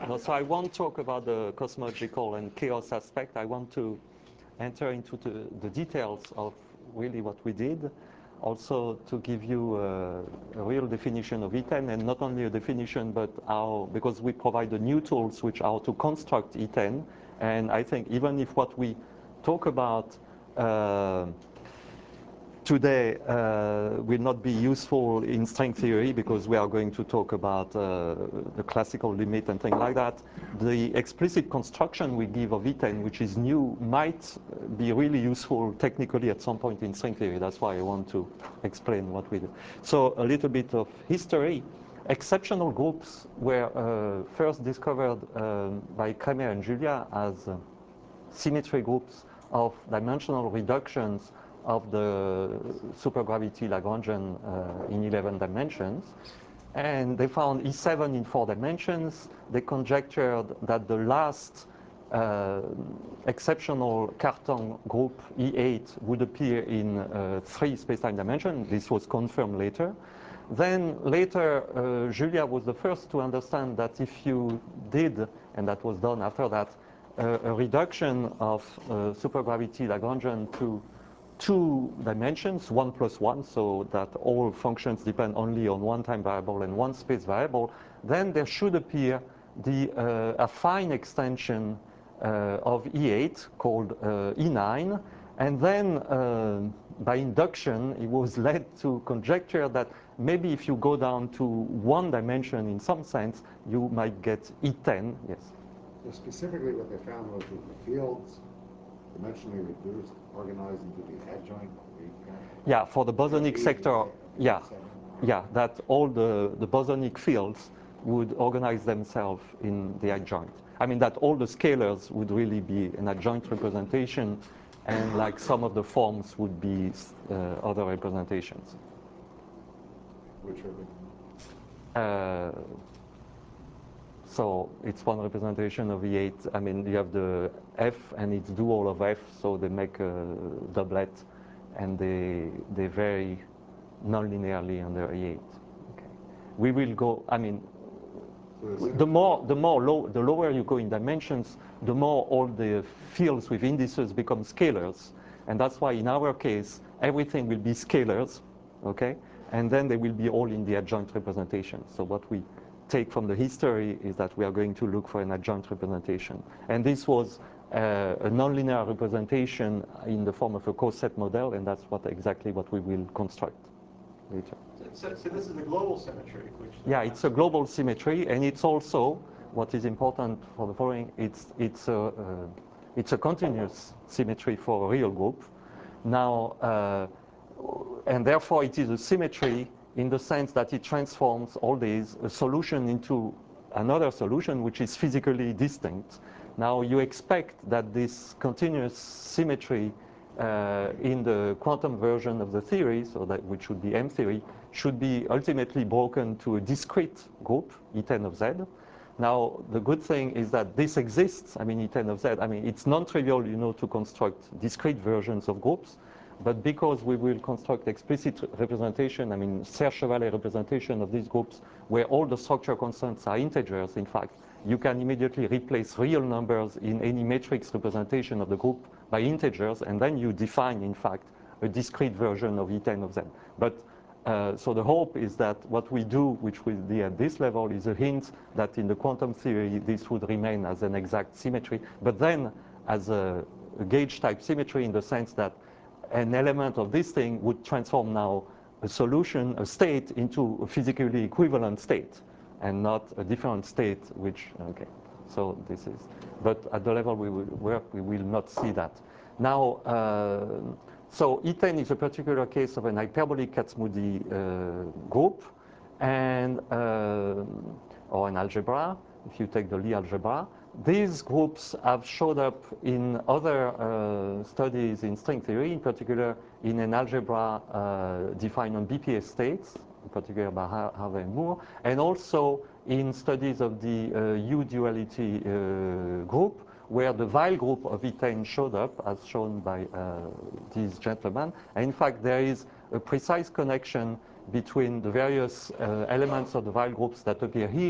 No, so I won't talk about the cosmological and chaos aspect. I want to enter into the details of really what we did. Also to give you a real definition of E10, and not only a definition, but how, because we provide the new tools which are to construct E10. And I think even if what we talk about today will not be useful in string theory, because we are going to talk about the classical limit and things like that, the explicit construction we give of E10, which is new, might be really useful technically at some point in string theory. That's why I want to explain what we do. So a little bit of history. Exceptional groups were first discovered by Kremer and Julia as symmetry groups of dimensional reductions of the supergravity Lagrangian in 11 dimensions. And they found E7 in 4 dimensions. They conjectured that the last exceptional Cartan group, E8, would appear in 3 spacetime dimensions. This was confirmed later. Then later, Julia was the first to understand that if you did, and that was done after that, a reduction of supergravity Lagrangian to 2 dimensions, 1 plus 1, so that all functions depend only on one time variable and one space variable, then there should appear the affine extension of E8 called E9. And then by induction, it was led to conjecture that maybe if you go down to 1 dimension in some sense, you might get E10. Yes. So specifically what they found was that the fields dimensionally reduced, organized into the adjoint. Yeah, for the bosonic sector, yeah, that all the bosonic fields would organize themselves in the adjoint. I mean that all the scalars would really be an adjoint representation, and like some of the forms would be other representations. Which are so it's one representation of E8. I mean, you have the F, and it's dual of F, so they make a doublet, and they vary non-linearly under E8. Okay. We will go. I mean, the lower you go in dimensions, the more all the fields with indices become scalars, and that's why in our case everything will be scalars, okay, and then they will be all in the adjoint representation. So what we take from the history is that we are going to look for an adjoint representation. And this was a nonlinear representation in the form of a coset model, and that's exactly what we will construct later. So this is a global symmetry, which... Yeah, it's a global symmetry, and it's also, what is important for the following, it's a continuous symmetry for a real group. Now, and therefore it is a symmetry in the sense that it transforms all these a solution into another solution which is physically distinct. Now you expect that this continuous symmetry in the quantum version of the theory, so that which would be M theory, should be ultimately broken to a discrete group, E10 of Z. Now the good thing is that this exists. I mean, E10 of Z. I mean, it's non-trivial, you know, to construct discrete versions of groups. But because we will construct explicit representation, I mean, Serre-Chevalet representation of these groups, where all the structure constants are integers, in fact, you can immediately replace real numbers in any matrix representation of the group by integers, and then you define, in fact, a discrete version of E10 of Z. But so the hope is that what we do, which will be at this level, is a hint that in the quantum theory, this would remain as an exact symmetry, but then as a gauge-type symmetry in the sense that an element of this thing would transform now a solution, a state, into a physically equivalent state, and not a different state, which, okay. So this is, but at the level we will work, we will not see that. Now, so E10 is a particular case of an hyperbolic Kac-Moody group, and, or an algebra, if you take the Lie algebra. These groups have showed up in other studies in string theory, in particular in an algebra defined on BPS states, in particular by Harvey and Moore, and also in studies of the U-duality group, where the Weil group of E10 showed up, as shown by these gentlemen. And in fact, there is a precise connection between the various elements of the Weil groups that appear here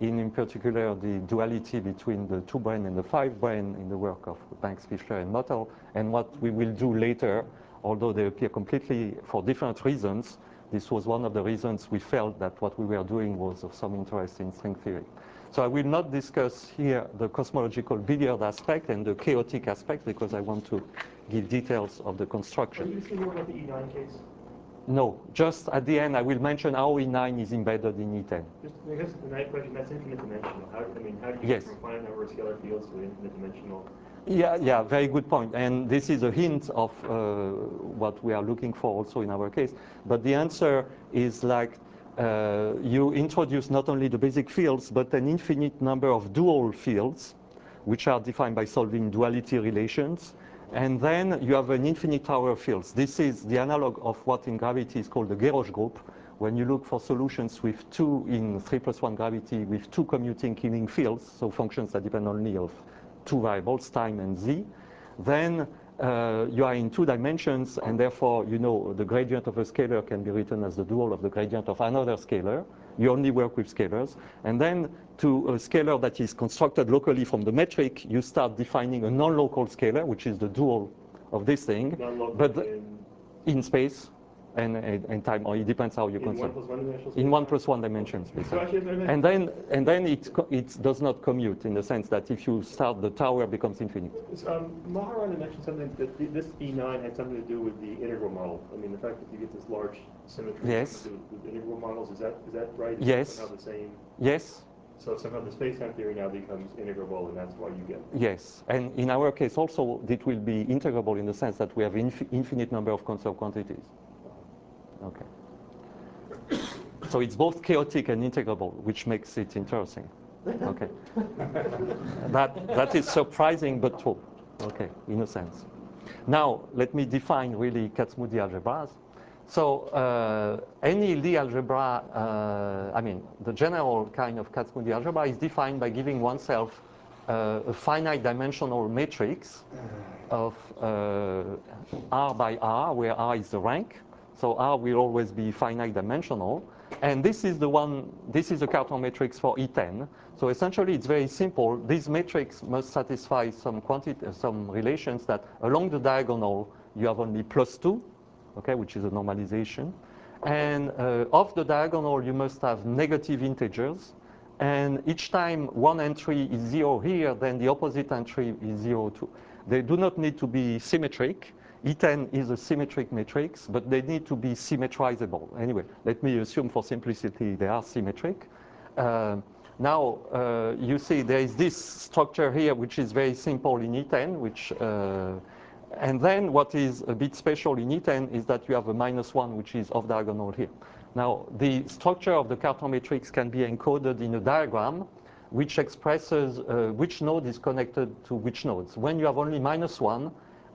in particular the duality between the 2-brane and the 5-brane in the work of Banks, Fischler, and Mottl, and what we will do later, although they appear completely for different reasons. This was one of the reasons we felt that what we were doing was of some interest in string theory. So I will not discuss here the cosmological billiard aspect and the chaotic aspect because I want to give details of the construction. Are you going to say more about the E9 case? No, just at the end I will mention how E9 is embedded in E10. Just, I guess the night question, that's infinite dimensional. How do you Yes. get from a finite number of scalar fields to an infinite dimensional? Yeah, very good point. And this is a hint of what we are looking for also in our case. But the answer is like you introduce not only the basic fields, but an infinite number of dual fields, which are defined by solving duality relations. And then you have an infinite tower of fields. This is the analog of what in gravity is called the Guéroch group. When you look for solutions with 2 in 3+1 gravity with 2 commuting Killing fields, so functions that depend only of 2 variables, time and z, then you are in 2 dimensions, and therefore, you know, the gradient of a scalar can be written as the dual of the gradient of another scalar. You only work with scalars. And then to a scalar that is constructed locally from the metric, you start defining a non-local scalar, which is the dual of this thing. Non-local But in space and time, or it depends how you in consider. 1+1 dimensional In space? 1+1 dimension space. So actually, And then it does not commute in the sense that if you start, the tower becomes infinite. Maharan mentioned something that this E9 had something to do with the integral model. I mean, the fact that you get this large symmetry Yes. has something to do with integral models. Is that right? Is Yes. it somehow the same? Yes. So somehow the space-time theory now becomes integrable, and that's why you get. Yes, and in our case also, it will be integrable in the sense that we have infinite number of conserved quantities. Okay. So it's both chaotic and integrable, which makes it interesting. Okay. That is surprising but true. Okay, in a sense. Now, let me define really Kac-Moody algebras. So any Lie algebra, I mean, the general kind of Kac-Moody algebra is defined by giving oneself a finite dimensional matrix of R by R, where R is the rank. So R will always be finite dimensional. And this is a Cartan matrix for E10. So essentially, it's very simple. This matrix must satisfy some relations that along the diagonal, you have only +2, okay, which is a normalization. And off the diagonal, you must have negative integers. And each time one entry is 0 here, then the opposite entry is 0 too. They do not need to be symmetric. E10 is a symmetric matrix, but they need to be symmetrizable. Anyway, let me assume for simplicity they are symmetric. Now, you see there is this structure here, which is very simple in E10, which, and then what is a bit special in E10 is that you have a -1, which is off diagonal here. Now, the structure of the Cartan matrix can be encoded in a diagram, which expresses which node is connected to which nodes. When you have only -1,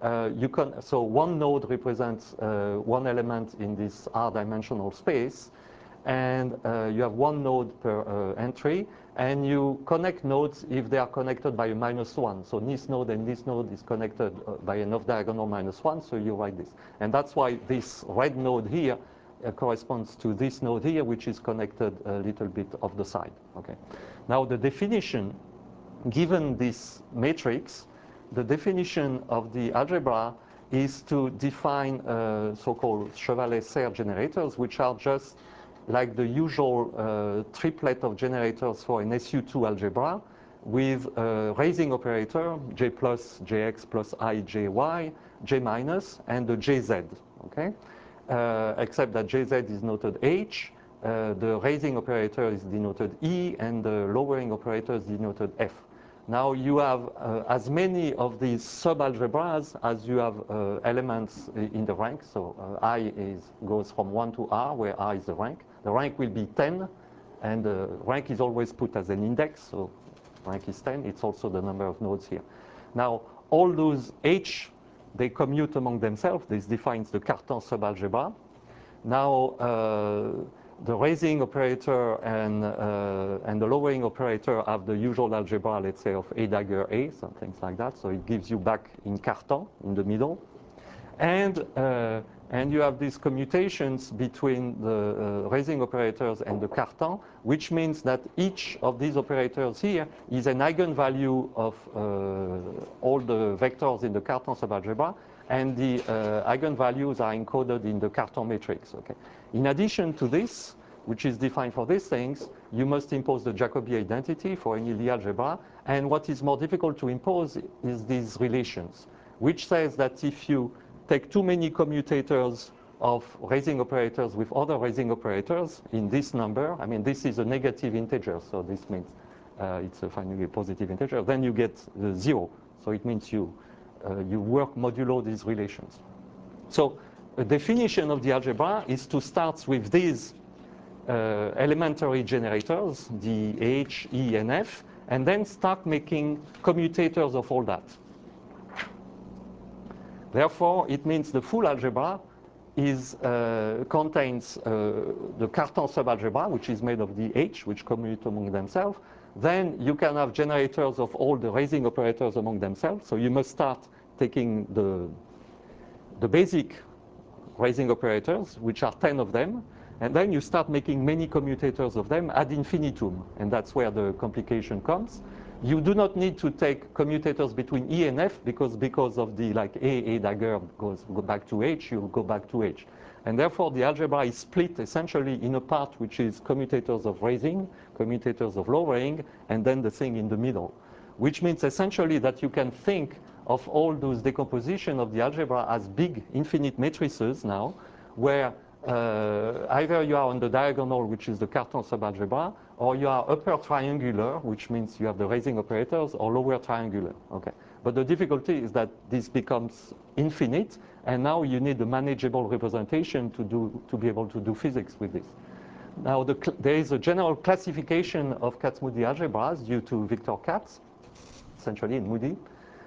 so one node represents one element in this R-dimensional space, and you have one node per entry, and you connect nodes if they are connected by a -1. So this node and this node is connected by an off-diagonal -1, so you write this. And that's why this red node here corresponds to this node here, which is connected a little bit off the side. Okay. Now the definition, given this matrix, the definition of the algebra is to define so-called Chevalet-Serre generators, which are just like the usual triplet of generators for an SU2 algebra with a raising operator, J plus, Jx plus I, Jy, J minus, and the Jz, okay? Except that Jz is noted H, the raising operator is denoted E, and the lowering operator is denoted F. Now you have as many of these subalgebras as you have elements in the rank. So I goes from 1 to R, where R is the rank. The rank will be 10, and the rank is always put as an index. So rank is 10. It's also the number of nodes here. Now all those H, they commute among themselves. This defines the Cartan subalgebra. Now the raising operator and the lowering operator have the usual algebra, let's say, of A dagger A, some things like that. So it gives you back in Cartan, in the middle. And you have these commutations between the raising operators and the Cartan, which means that each of these operators here is an eigenvalue of all the vectors in the Cartan subalgebra, and the eigenvalues are encoded in the Cartan matrix. Okay. In addition to this, which is defined for these things, you must impose the Jacobi identity for any Lie algebra, and what is more difficult to impose is these relations, which says that if you take too many commutators of raising operators with other raising operators in this number, I mean, this is a negative integer, so this means it's finally a positive integer, then you get 0. So it means you work modulo these relations. So a definition of the algebra is to start with these elementary generators, the H, E, and F, and then start making commutators of all that. Therefore, it means the full algebra contains the Cartan subalgebra, which is made of the H, which commute among themselves. Then you can have generators of all the raising operators among themselves. So you must start taking the basic raising operators, which are 10 of them, and then you start making many commutators of them ad infinitum, and that's where the complication comes. You do not need to take commutators between E and F because of the A dagger go back to H, you go back to H. And therefore the algebra is split essentially in a part which is commutators of raising, commutators of lowering, and then the thing in the middle. Which means essentially that you can think of all those decomposition of the algebra as big infinite matrices now, where either you are on the diagonal, which is the Cartan subalgebra, or you are upper triangular, which means you have the raising operators, or lower triangular. Okay. But the difficulty is that this becomes infinite, and now you need a manageable representation to be able to do physics with this. Now there is a general classification of Kac-Moody algebras due to Victor Katz, essentially in Moody.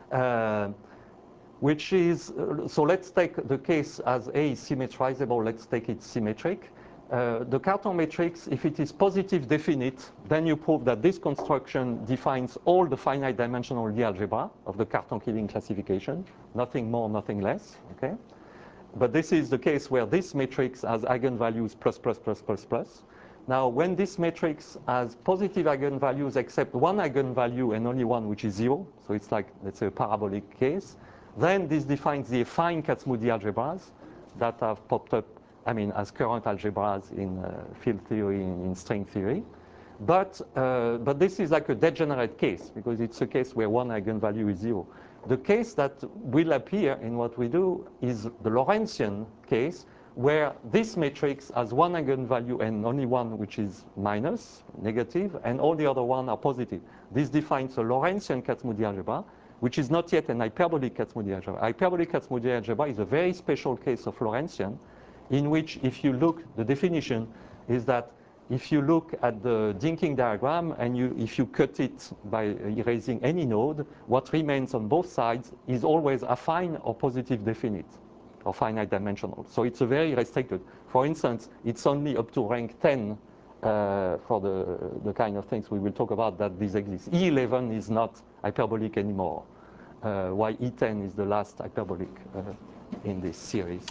Which is, so let's take the case as A is symmetrizable, let's take it symmetric. The Cartan matrix, if it is positive definite, then you prove that this construction defines all the finite dimensional Lie algebra of the Cartan-Killing classification, nothing more, nothing less, okay? But this is the case where this matrix has eigenvalues plus, plus, plus, plus, plus. Now, when this matrix has positive eigenvalues except one eigenvalue and only one, which is 0, so it's like, let's say, a parabolic case, then this defines the affine Kac-Moody algebras that have popped up, I mean, as current algebras in field theory, in string theory. But this is like a degenerate case, because it's a case where one eigenvalue is 0. The case that will appear in what we do is the Lorentzian case, where this matrix has one eigenvalue and only one which is minus, negative, and all the other one are positive. This defines a Lorentzian Kac-Moody algebra, which is not yet an hyperbolic Kac-Moody algebra. Hyperbolic Kac-Moody algebra is a very special case of Lorentzian, in which if you look, the definition is that if you look at the Dinking diagram and if you cut it by erasing any node, what remains on both sides is always affine or positive definite, or finite dimensional. So it's a very restricted. For instance, it's only up to rank 10 for the kind of things we will talk about that this exists. E11 is not hyperbolic anymore, while E10 is the last hyperbolic in this series.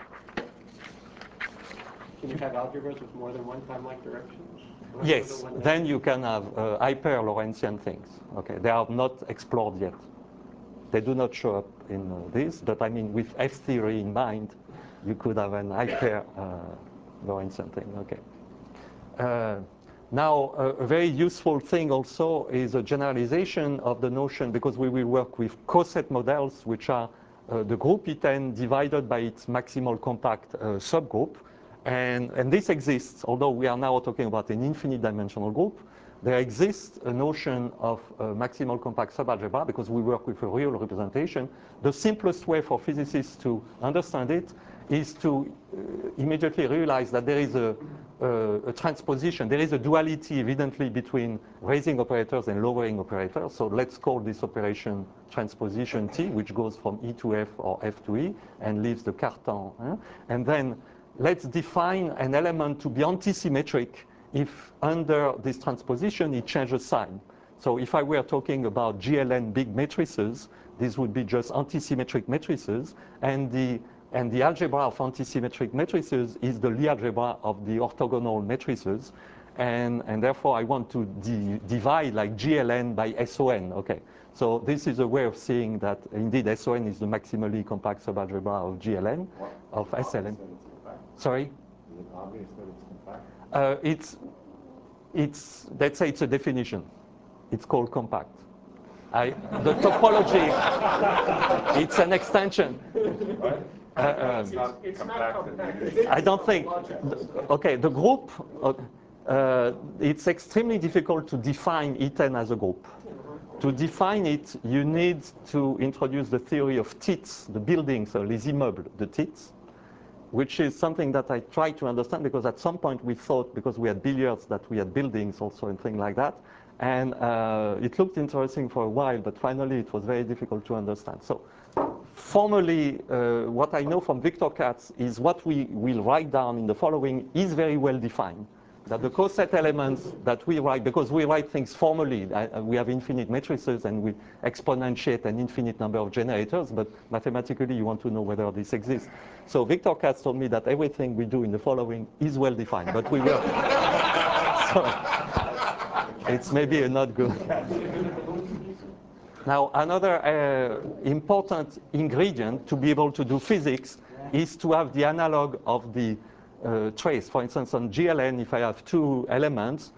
Can you have algebras with more than one time-like directions? Yes, then you can have hyper-Lorentzian things. Okay, they are not explored yet. They do not show up in this, but I mean, with F theory in mind, you could have an hyper-Lorentzian thing. Okay. Now, a very useful thing also is a generalization of the notion, because we will work with coset models, which are the group E10 divided by its maximal compact subgroup. And this exists, although we are now talking about an infinite dimensional group. There exists a notion of maximal compact subalgebra because we work with a real representation. The simplest way for physicists to understand it is to immediately realize that there is a transposition. There is a duality, evidently, between raising operators and lowering operators. So let's call this operation transposition T, which goes from E to F or F to E and leaves the Cartan. And then let's define an element to be antisymmetric if under this transposition it changes sign. So if I were talking about GLN big matrices, These would be just antisymmetric matrices, and the algebra of antisymmetric matrices is the Lie algebra of the orthogonal matrices, and therefore I want to divide like GLN by SON. Okay, so this is a way of seeing that indeed SON is the maximally compact subalgebra of GLN, of SLN. Sorry? Is it obvious that it's compact? It's let's say it's a definition. It's called compact. The topology, it's an extension. It's not compact. I don't think. Okay, the group. It's extremely difficult to define E10 as a group. To define it, you need to introduce the theory of TITs, the buildings, or les immeubles, the TITs, which is something that I try to understand because at some point we thought, because we had billiards, that we had buildings also and things like that. And it looked interesting for a while, but finally it was very difficult to understand. So formally, what I know from Victor Katz is what we will write down in the following is very well defined. That the coset elements that we write, because we write things formally, we have infinite matrices and we exponentiate an infinite number of generators, but mathematically you want to know whether this exists. So Victor Katz told me that everything we do in the following is well defined, but we will. It's maybe not good. Now, another important ingredient to be able to do physics is to have the analog of the trace. For instance, on GLN, if I have two elements,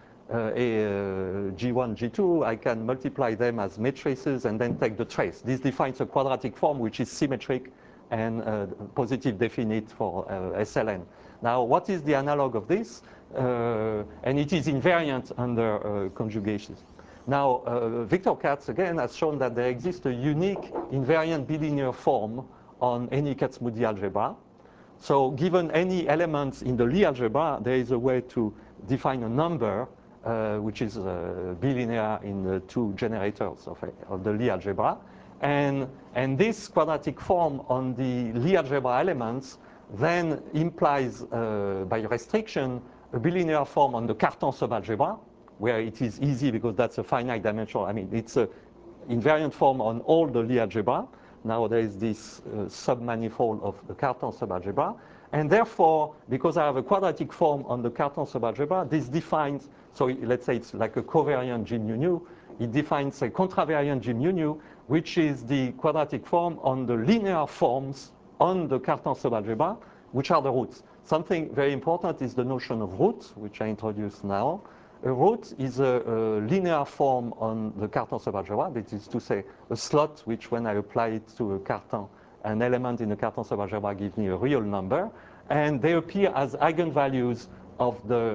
G1, G2, I can multiply them as matrices and then take the trace. This defines a quadratic form which is symmetric and positive definite for SLN. Now, what is the analog of this? And it is invariant under conjugation. Now, Victor Katz, again, has shown that there exists a unique invariant bilinear form on any Kac-Moody algebra. So given any elements in the Lie algebra, there is a way to define a number which is bilinear in the two generators of the Lie algebra. And this quadratic form on the Lie algebra elements then implies, by restriction, a bilinear form on the Cartan subalgebra, where it is easy because that's a finite dimensional. I mean, it's an invariant form on all the Lie algebra. Now there is this submanifold of the Cartan subalgebra. And therefore, because I have a quadratic form on the Cartan subalgebra, this defines, so let's say it's like a covariant G mu nu, it defines a contravariant G mu nu, which is the quadratic form on the linear forms on the Cartan subalgebra, which are the roots. Something very important is the notion of root, which I introduced now. A root is a linear form on the Cartan subalgebra, that is to say a slot which, when I apply it to a Cartan, an element in the Cartan subalgebra gives me a real number, and they appear as eigenvalues of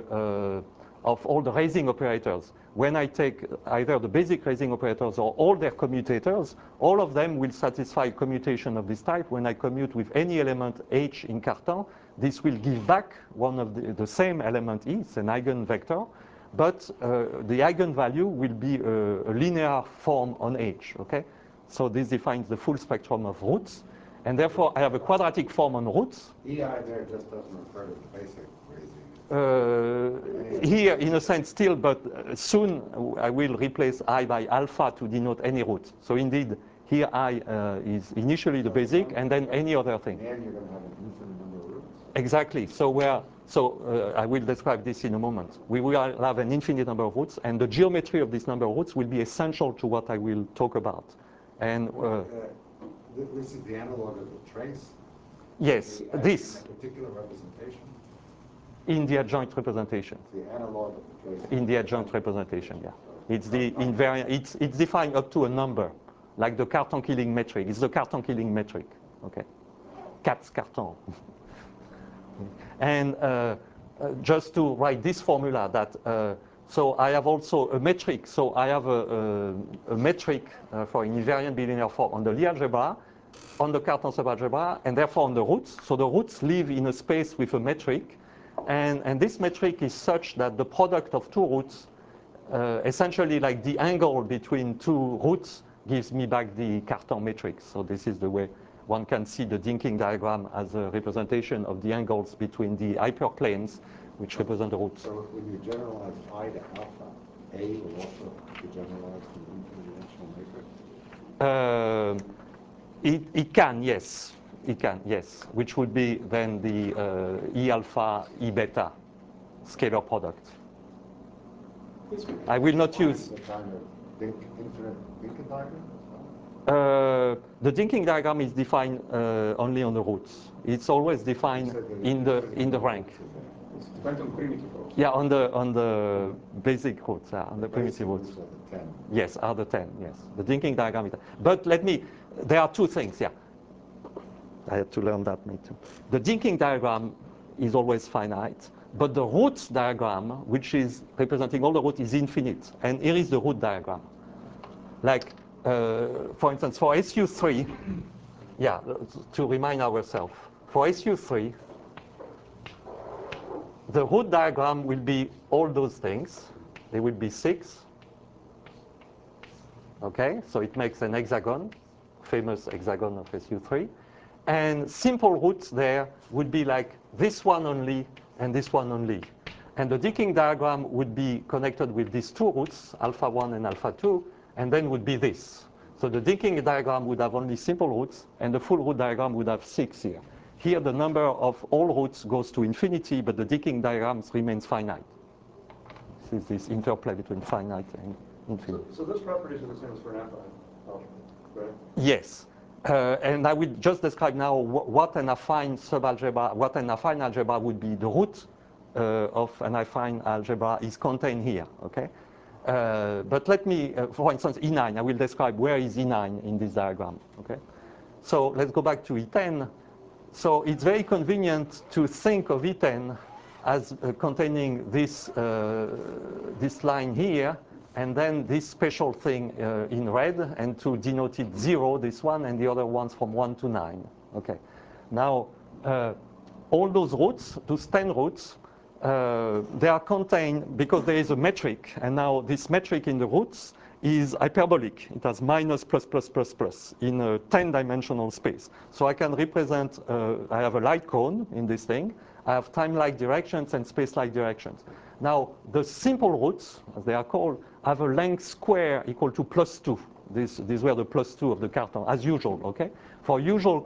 all the raising operators. When I take either the basic raising operators or all their commutators, all of them will satisfy commutation of this type. When I commute with any element H in Cartan, this will give back one of the same element E, it's an eigenvector, but the eigenvalue will be a linear form on H, okay? So this defines the full spectrum of roots, and therefore I have a quadratic form on roots. EI there just doesn't refer to the basic raising. Here, in a sense, still, but soon I will replace I by alpha to denote any root. So indeed, here I is initially the basic, and then any other thing. And you're going to have an infinite number of roots. Exactly. So I will describe this in a moment. We will have an infinite number of roots, and the geometry of this number of roots will be essential to what I will talk about. And this is the analog of the trace. yes, this In a particular representation. in the adjoint representation. It's the analog of the trace. In the adjoint representation, yeah. It's the invariant. It's defined up to a number, like the Cartan killing metric. It's the Cartan killing metric. Okay, Katz Cartan. And just to write this formula, that so I have also a metric. So I have a metric for an invariant bilinear form on the Lie algebra, on the Cartan subalgebra, and therefore on the roots. So the roots live in a space with a metric, and this metric is such that the product of two roots, essentially like the angle between two roots, gives me back the Cartan matrix. So this is the way one can see the Dinking diagram as a representation of the angles between the hyperplanes, which represent the roots. So when you generalize I to alpha, A will also be generalized to an infinite dimensional matrix? It can, yes. It can, yes. Which would be then the E alpha, E beta scalar product. I will not use. The kind of infinite Dinkin diagram? The Dinkin diagram is defined only on the roots. It's always defined in the rank. It depends on primitive rows. Yeah, on the basic roots, on the primitive roots. Are the 10. Yes, are the 10, yes. The Dinkin diagram is. But there are two things, yeah. I had to learn that, me too. The Dinkin diagram is always finite, but the root diagram, which is representing all the roots, is infinite. And here is the root diagram. Like, for instance, for SU3, yeah, to remind ourselves, for SU3, the root diagram will be all those things. There will be 6. Okay, so it makes an hexagon, famous hexagon of SU3. And simple roots there would be like this one only and this one only. And the Dinkin diagram would be connected with these two roots, alpha 1 and alpha 2, and then would be this. So the Dinkin diagram would have only simple roots, and the full root diagram would have 6 here. Here the number of all roots goes to infinity, but the Dinkin diagram remains finite. This is this interplay between finite and infinite. So those properties are the same as for an alpha algebra, right? Yes. And I will just describe now what an affine subalgebra, what an affine algebra would be. The root of an affine algebra is contained here, okay? But let me, for instance, E9, I will describe where is E9 in this diagram, okay? So let's go back to E10. So it's very convenient to think of E10 as containing this, this line here, and then this special thing in red, and to denote it 0, this one, and the other ones from 1 to 9. Okay. Now, all those roots, those 10 roots, they are contained because there is a metric, and now this metric in the roots is hyperbolic. It has minus plus plus plus plus in a 10-dimensional space. So I can represent, I have a light cone in this thing. I have time-like directions and space-like directions. Now, the simple roots, as they are called, have a length square equal to plus 2. These were the plus 2 of the Cartan, as usual, okay? For usual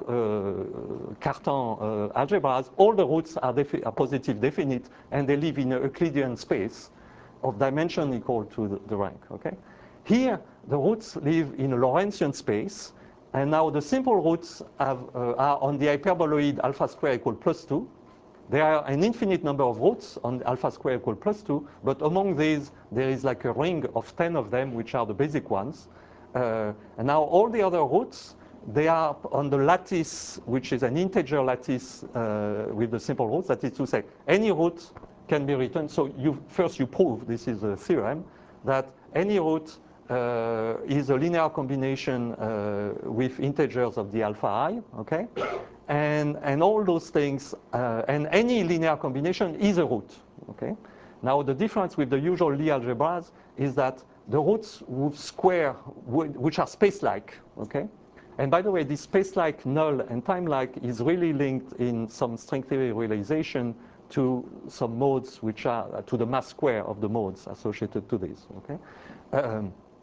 Cartan algebras, all the roots are positive definite, and they live in a Euclidean space of dimension equal to the rank, okay? Here, the roots live in a Lorentzian space, and now the simple roots are on the hyperboloid alpha square equal plus 2. There are an infinite number of roots on alpha square equal plus 2, but among these, there is like a ring of 10 of them, which are the basic ones. And now all the other roots, they are on the lattice, which is an integer lattice with the simple roots. That is to say, any root can be written. So first you prove, this is a theorem, that any root is a linear combination with integers of the alpha I, okay? And all those things, and any linear combination is a root, okay? Now the difference with the usual Lie algebras is that the roots with square, which are space-like, okay? And by the way, this space-like, null, and time-like is really linked in some string theory realization to some modes which are to the mass square of the modes associated to this, okay?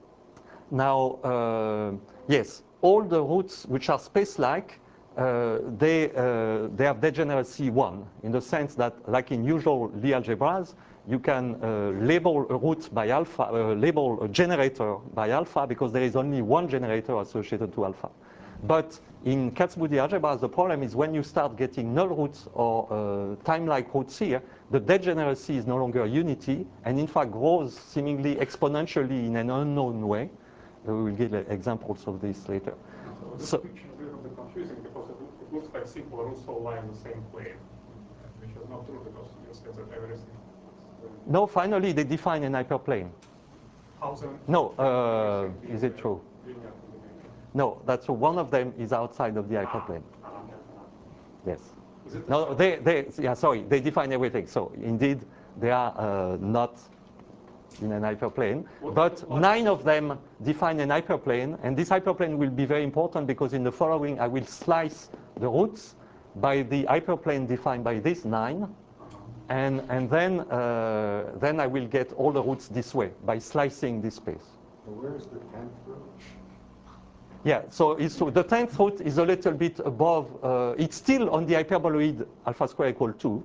Yes, all the roots which are space-like, they have degeneracy 1, in the sense that, like in usual Lie algebras, you can label a root by alpha, label a generator by alpha, because there is only one generator associated to alpha. But in Kac-Moody algebras, the problem is when you start getting null roots or time-like roots here, the degeneracy is no longer unity, and in fact grows seemingly exponentially in an unknown way. We will give examples of this later. So this picture is a little bit confusing, because it looks like simple roots all lie on the same plane, which is not true, because you said that everything. No, finally they define an hyperplane. How's that? No, is it true? Linear. No, that's one of them is outside of the hyperplane. Yes. Is it No, they define everything. So indeed, they are not in an hyperplane, but 9 of them define an hyperplane, and this hyperplane will be very important because in the following I will slice the roots by the hyperplane defined by this 9, and then I will get all the roots this way by slicing this space. So where is the 10th root? Yeah, so the 10th root is a little bit above, it's still on the hyperboloid alpha square equal 2.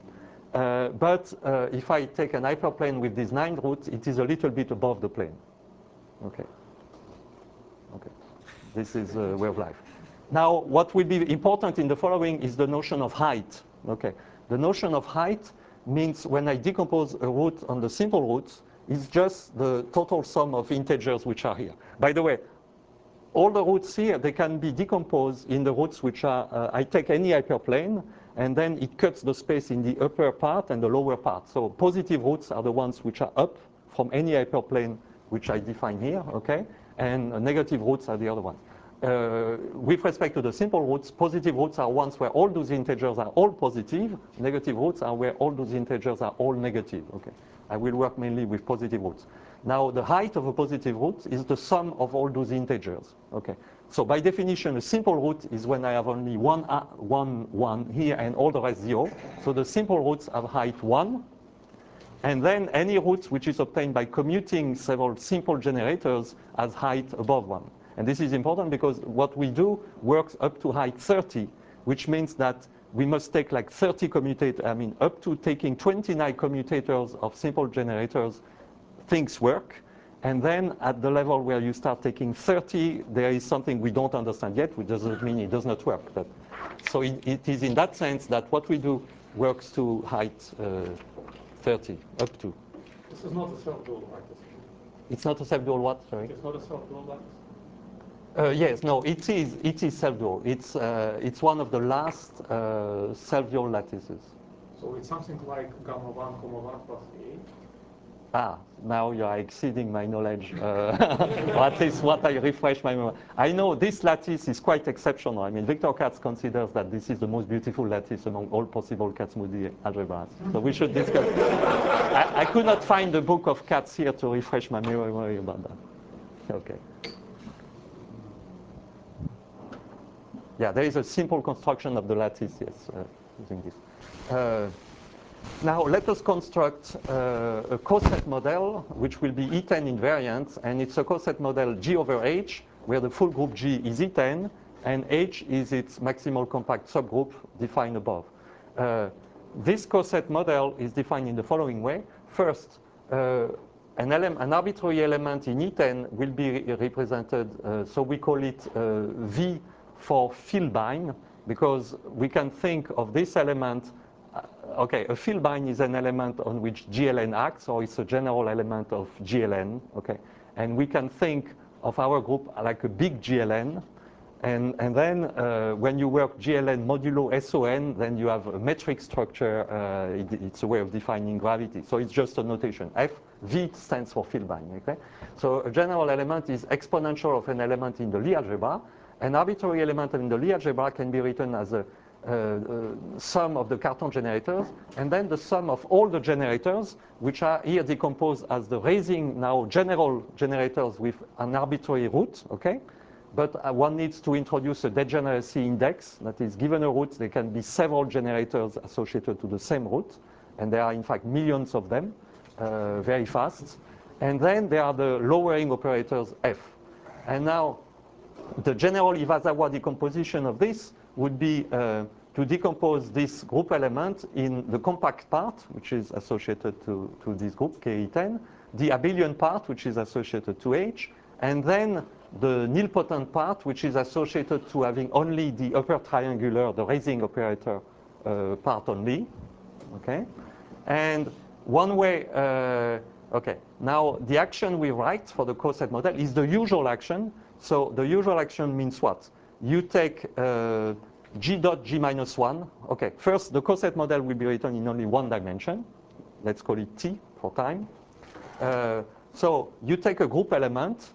But if I take an hyperplane with these 9 roots, it is a little bit above the plane. Okay. Okay. This is a way of life. Now, what will be important in the following is the notion of height. Okay. The notion of height means when I decompose a root on the simple roots, it's just the total sum of integers which are here. By the way, all the roots here, they can be decomposed in the roots which are, I take any hyperplane, and then it cuts the space in the upper part and the lower part. So positive roots are the ones which are up from any hyperplane which I define here, okay? And negative roots are the other ones. With respect to the simple roots, positive roots are ones where all those integers are all positive. Negative roots are where all those integers are all negative, okay? I will work mainly with positive roots. Now, the height of a positive root is the sum of all those integers, okay? So by definition, a simple root is when I have only one here and all the rest 0. So the simple roots have height 1. And then any root which is obtained by commuting several simple generators has height above 1. And this is important because what we do works up to height 30, which means that we must take like 30 commutators, I mean, up to taking 29 commutators of simple generators, things work. And then at the level where you start taking 30, there is something we don't understand yet, which doesn't mean it does not work. So it is in that sense that what we do works to height 30, up to. This is not a self-dual lattice. It's not a self-dual what, sorry? It's not a self-dual lattice. Yes, no, it is self-dual. It's one of the last self-dual lattices. So it's something like gamma 1, comma 1 plus A. Ah, now you are exceeding my knowledge, or at least what I refresh my memory. I know this lattice is quite exceptional. I mean, Victor Katz considers that this is the most beautiful lattice among all possible Kac-Moody algebras. So we should discuss. I could not find the book of Katz here to refresh my memory about that. Okay. Yeah, there is a simple construction of the lattice, yes, using this. Now let us construct a coset model which will be E10 invariant, and it's a coset model G over H, where the full group G is E10 and H is its maximal compact subgroup defined above. This coset model is defined in the following way. First, an arbitrary element in E10 will be represented, so we call it V for Filbine, because we can think of this element. Okay, a Filbine is an element on which GLN acts, or it's a general element of GLN, okay? And we can think of our group like a big GLN, and then when you work GLN modulo SON, then you have a metric structure. It's a way of defining gravity. So it's just a notation. V stands for Filbine, okay? So a general element is exponential of an element in the Lie algebra. An arbitrary element in the Lie algebra can be written as a sum of the Cartan generators, and then the sum of all the generators, which are here decomposed as the raising now general generators with an arbitrary root, okay? But one needs to introduce a degeneracy index. That is, given a root, there can be several generators associated to the same root, and there are in fact millions of them, very fast. And then there are the lowering operators F. And now the general Iwasawa decomposition of this would be to decompose this group element in the compact part, which is associated to this group, Ke10, the abelian part, which is associated to H, and then the nilpotent part, which is associated to having only the upper triangular, the raising operator part only, okay? And one way, okay, now the action we write for the coset model is the usual action. So the usual action means what? You take G dot G minus 1. Okay, first the coset model will be written in only one dimension. Let's call it T for time. So you take a group element,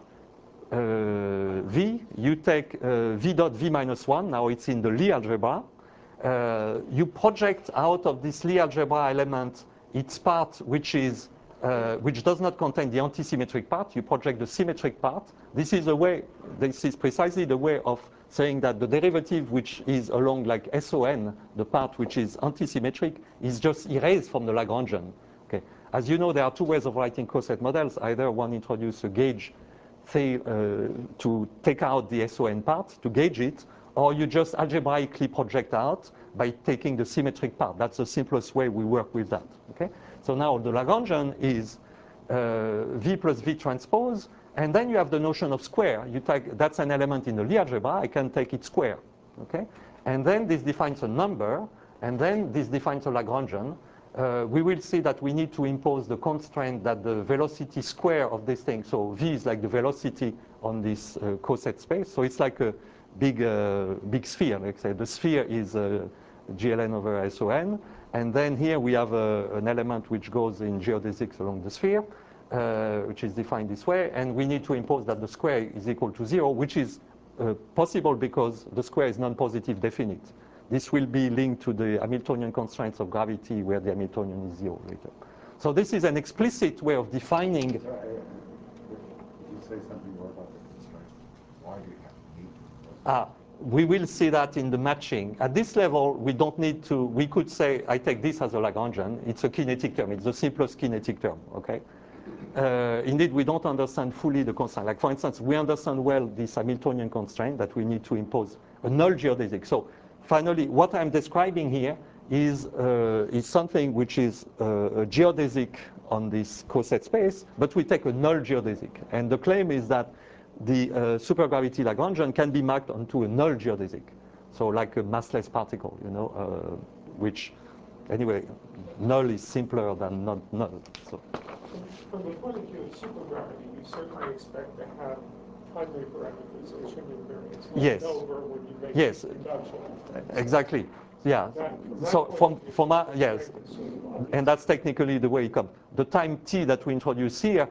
V, you take V dot V minus 1, now it's in the Lie algebra. You project out of this Lie algebra element its part which does not contain the antisymmetric part. You project the symmetric part. This is precisely the way of saying that the derivative which is along like SON, the part which is antisymmetric, is just erased from the Lagrangian. Okay. As you know, there are two ways of writing coset models. Either one introduces a gauge to take out the SON part to gauge it, or you just algebraically project out by taking the symmetric part. That's the simplest way we work with that. Okay. So now the Lagrangian is V plus V transpose, and then you have the notion of square. You take, that's an element in the Lie algebra. I can take it square. Okay. And then this defines a number, and then this defines a Lagrangian. We will see that we need to impose the constraint that the velocity square of this thing, so V is like the velocity on this coset space, so it's like a big sphere, let's say. The sphere is GLN over SON, and then here we have an element which goes in geodesics along the sphere, which is defined this way, and we need to impose that the square is equal to 0, which is possible because the square is non-positive definite. This will be linked to the Hamiltonian constraints of gravity where the Hamiltonian is 0 later. So this is an explicit way of defining. Could you say something more about the constraints? Why do you have to meet those? We will see that in the matching. At this level, we don't need to, we could say, I take this as a Lagrangian. It's a kinetic term. It's the simplest kinetic term, okay? Indeed, we don't understand fully the constraint. Like, for instance, we understand well this Hamiltonian constraint that we need to impose a null geodesic. So finally, what I'm describing here is something which is a geodesic on this coset space, but we take a null geodesic. And the claim is that the supergravity Lagrangian can be mapped onto a null geodesic. So like a massless particle, you know, which, anyway, null is simpler than not null. So. From the point of view of supergravity, you certainly expect to have primary parameterization invariance. Like yes. Over when you make yes. reduction. Exactly. Yeah. That So from yes, and that's technically the way it comes. The time t that we introduce here,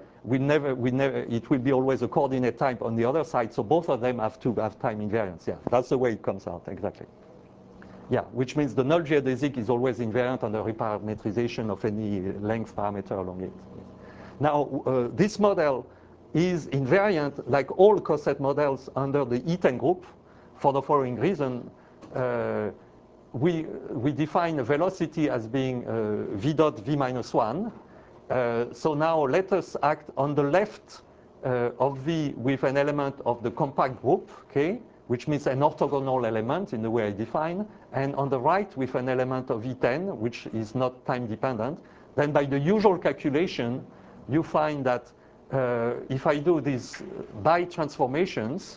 it will be always a coordinate type on the other side. So both of them have to have time invariance. Yeah, that's the way it comes out exactly. Yeah, which means the null geodesic is always invariant under reparametrization of any length parameter along it. Now, this model is invariant like all coset models under the Itten group for the following reason. We define a velocity as being v dot v minus 1. So now let us act on the left of v with an element of the compact group, okay, which means an orthogonal element in the way I define, and on the right with an element of E10, which is not time dependent. Then by the usual calculation, you find that if I do these bi transformations,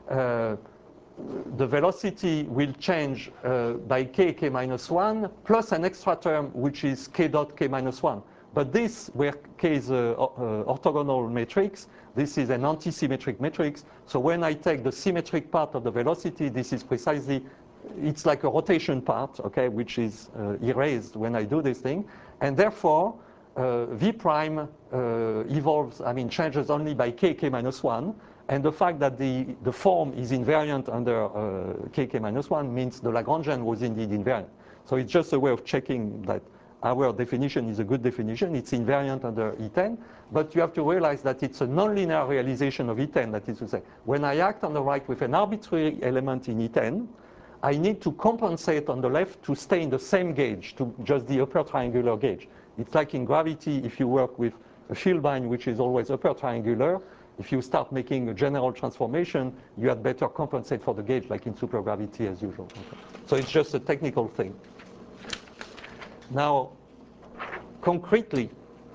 the velocity will change by k minus 1 plus an extra term which is k dot k minus 1. But this, where k is an orthogonal matrix, this is an anti-symmetric matrix. So when I take the symmetric part of the velocity, this is precisely, it's like a rotation part, okay, which is erased when I do this thing. And therefore, v prime evolves, changes only by k minus 1. And the fact that the form is invariant under k minus 1 means the Lagrangian was indeed invariant. So it's just a way of checking that our definition is a good definition. It's invariant under E10, but you have to realize that it's a nonlinear realization of E10. That is to say, when I act on the right with an arbitrary element in E10, I need to compensate on the left to stay in the same gauge, to just the upper triangular gauge. It's like in gravity, if you work with a field line which is always upper triangular, if you start making a general transformation, you had better compensate for the gauge, like in supergravity as usual. So it's just a technical thing. Now, concretely,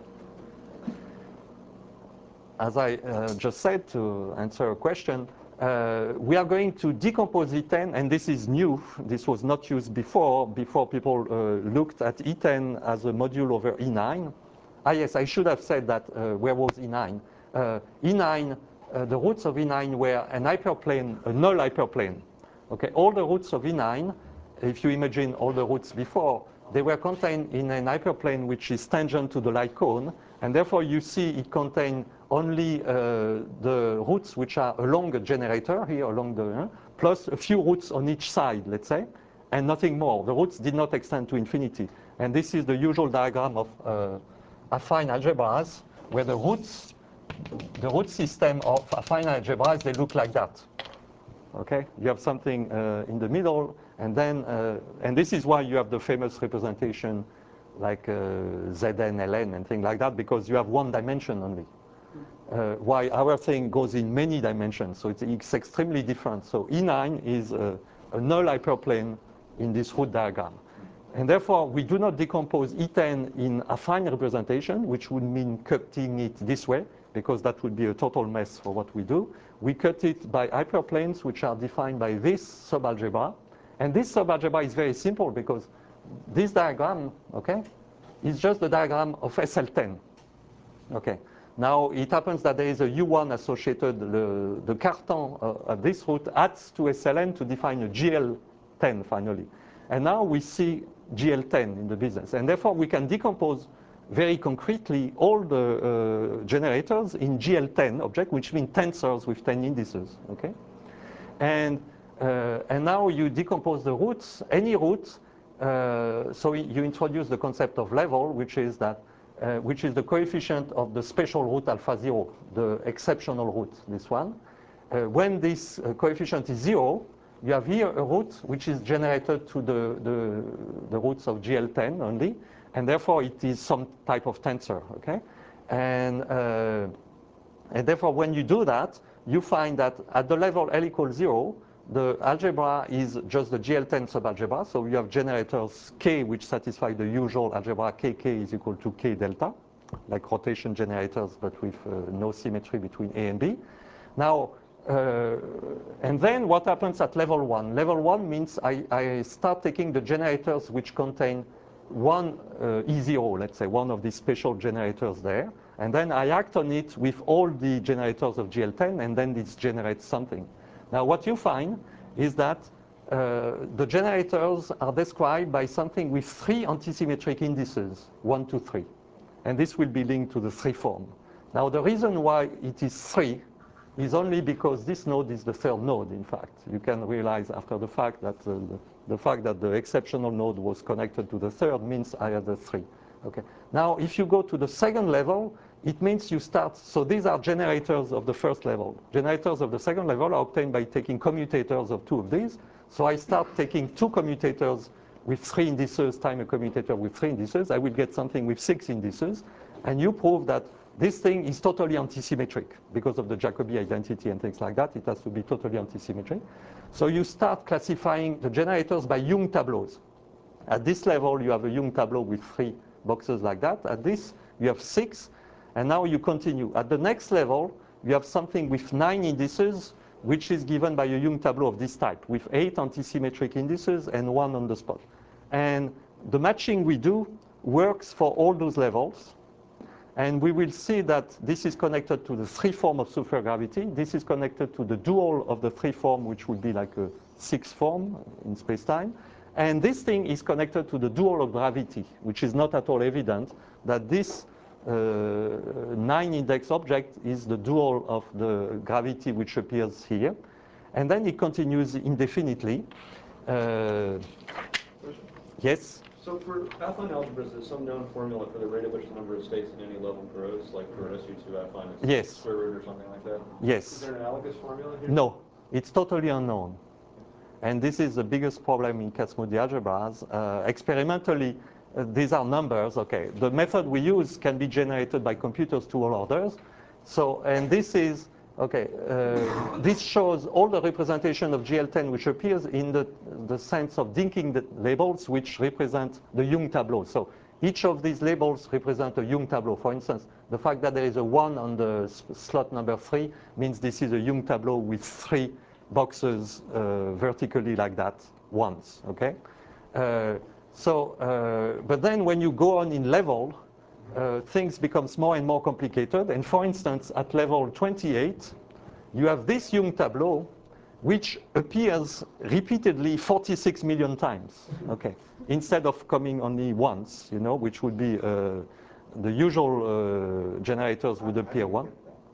as I just said to answer a question, we are going to decompose E10, and this is new. This was not used before. Before people looked at E10 as a module over E9. Yes, I should have said that. Where was E9? E9, the roots of E9 were an hyperplane, a null hyperplane. Okay, all the roots of E9, if you imagine all the roots before, they were contained in an hyperplane which is tangent to the light cone, and therefore you see it contains only the roots which are along a generator here, along the, plus a few roots on each side, let's say, and nothing more. The roots did not extend to infinity. And this is the usual diagram of affine algebras, where the root system of affine algebras, they look like that. Okay, you have something in the middle, and then, and this is why you have the famous representation like Zn, Ln, and things like that, because you have one dimension only. while our thing goes in many dimensions, so it's extremely different. So E9 is a null hyperplane in this root diagram. And therefore, we do not decompose E10 in affine representation, which would mean cutting it this way, because that would be a total mess for what we do. We cut it by hyperplanes, which are defined by this subalgebra. And this subalgebra is very simple, because this diagram, okay, is just the diagram of SL10. Okay. Now, it happens that there is a U1 associated, the carton of this root adds to SLN to define a GL10 finally. And now we see GL10 in the business. And therefore, we can decompose very concretely all the generators in GL10 object, which means tensors with 10 indices, okay? And now you decompose the roots, any root, so you introduce the concept of level, which is that which is the coefficient of the special root alpha 0, the exceptional root, this one. When this coefficient is 0, you have here a root which is generated to the roots of GL10 only, and therefore it is some type of tensor, okay? And therefore when you do that, you find that at the level L equals 0, the algebra is just the GL10 subalgebra, so you have generators K which satisfy the usual algebra KK is equal to K delta, like rotation generators, but with no symmetry between A and B. Now, and then what happens at level 1? Level 1 means I start taking the generators which contain one E0, let's say, one of these special generators there, and then I act on it with all the generators of GL10, and then this generates something. Now, what you find is that the generators are described by something with 3 antisymmetric indices, 1, 2, 3. And this will be linked to the 3 form. Now, the reason why it is 3 is only because this node is the third node, in fact. You can realize after the fact that the exceptional node was connected to the third means I have the 3. Okay. Now, if you go to the second level, it means you start, so these are generators of the first level. Generators of the second level are obtained by taking commutators of 2 of these. So I start taking 2 commutators with 3 indices times a commutator with 3 indices. I will get something with 6 indices. And you prove that this thing is totally antisymmetric because of the Jacobi identity and things like that. It has to be totally antisymmetric. So you start classifying the generators by Young tableaus. At this level, you have a Young tableau with 3 boxes like that. At this, you have 6. And now you continue. At the next level, you have something with 9 indices, which is given by a Young tableau of this type, with 8 antisymmetric indices and 1 on the spot. And the matching we do works for all those levels. And we will see that this is connected to the 3 form of supergravity. This is connected to the dual of the 3 form, which would be like a 6 form in space-time. And this thing is connected to the dual of gravity, which is not at all evident that this 9 index object is the dual of the gravity which appears here. And then it continues indefinitely. Yes? So for affine algebras, there's some known formula for the rate at which the number of states in any level grows, like for SU2 affine is Yes. square root or something like that? Yes. Is there an analogous formula here? No, it's totally unknown. And this is the biggest problem in Kac-Moody algebras. Experimentally, these are numbers, okay. The method we use can be generated by computers to all orders. So, and this is, okay, this shows all the representation of GL10 which appears in the sense of Dinking the labels which represent the Young tableau. So each of these labels represent a Young tableau. For instance, the fact that there is a 1 on the slot number 3 means this is a Young tableau with 3 boxes vertically like that once, okay? But then when you go on in level, things becomes more and more complicated. And for instance, at level 28, you have this Young tableau, which appears repeatedly 46 million times, okay? Instead of coming only once, you know, which would be the usual generators would appear one.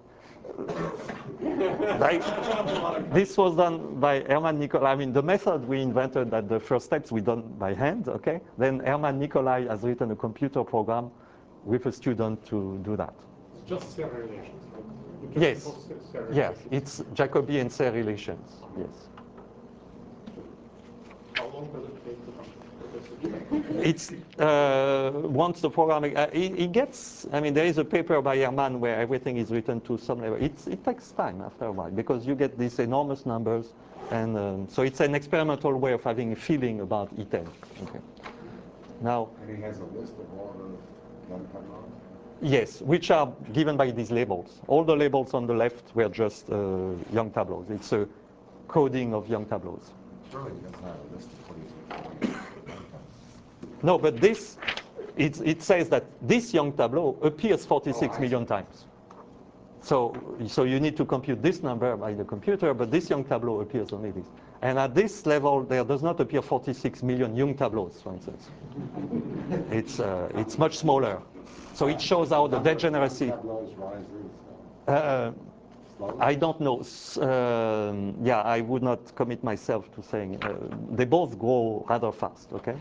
This was done by Hermann Nicolai. I mean, the method we invented at the first steps we done by hand, okay? Then Hermann Nicolai has written a computer program with a student to do that. It's just Serre relations, right? Yes. Yes, it's Jacobi and Serre relations, yes. How long does it take to it's once the programming, it gets, I mean, there is a paper by Herman where everything is written to some level. It takes time after a while because you get these enormous numbers. And so it's an experimental way of having a feeling about E10. Okay. Now, And he has a list of all the young tablons? yes, which are given by these labels. All the labels on the left were just young tableaus. It's a coding of young tableaus. Surely he doesn't have a list of 26 No, but this, it says that this young tableau appears 46 I million see. times. So you need to compute this number by the computer, but this young tableau appears only this. And at this level, there does not appear 46 million young tableaus, for instance. It's much smaller. So it shows how the degeneracy. Tableaus rises slowly? I don't know. Yeah, I would not commit myself to saying. They both grow rather fast, okay?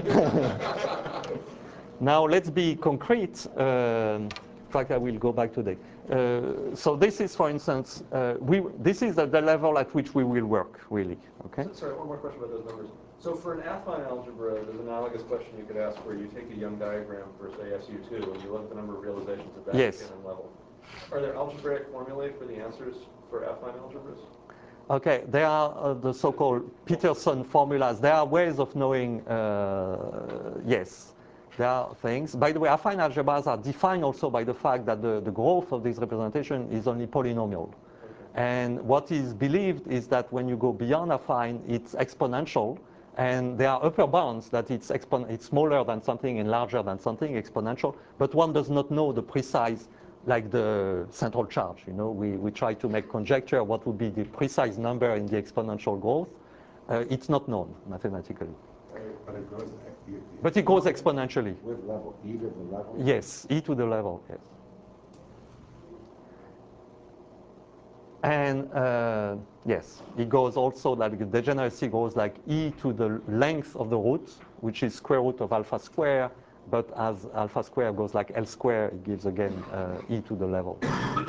Now let's be concrete. In fact, I will go back today. So this is, for instance, this is at the level at which we will work, really, okay? Sorry, one more question about those numbers. So for an affine algebra, there's an analogous question you could ask where you take a Young diagram for, say, SU2, and you look at the number of realizations at that Yes. given level. Are there algebraic formulae for the answers for affine algebras? Okay, there are the so-called Peterson formulas. There are ways of knowing, yes, there are things. By the way, affine algebras are defined also by the fact that the growth of this representation is only polynomial. And what is believed is that when you go beyond affine, it's exponential. And there are upper bounds that it's smaller than something and larger than something, exponential. But one does not know the precise, like the central charge. You know, we try to make conjecture what would be the precise number in the exponential growth. It's not known mathematically. But it grows, But it grows exponentially. with level, e to the level? Yes, e to the level, yes. And yes, it goes also like the degeneracy goes like e to the length of the root, which is square root of alpha square. But as alpha square goes like L square, it gives again e to the level.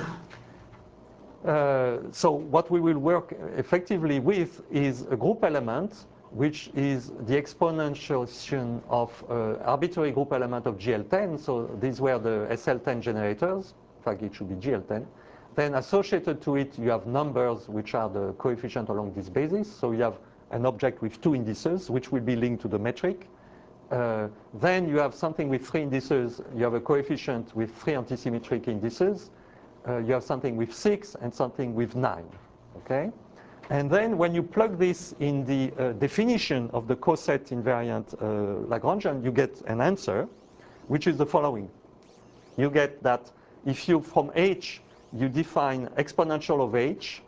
So what we will work effectively with is a group element, which is the exponentiation of arbitrary group element of GL10. So these were the SL10 generators. In fact, it should be GL10. Then associated to it, you have numbers, which are the coefficient along this basis. So you have an object with two indices, which will be linked to the metric. Then you have something with three indices. You have a coefficient with three antisymmetric indices. You have something with 6 and something with 9, okay? And then when you plug this in the definition of the coset invariant Lagrangian, you get an answer, which is the following. You get that if you, from H, you define exponential of H,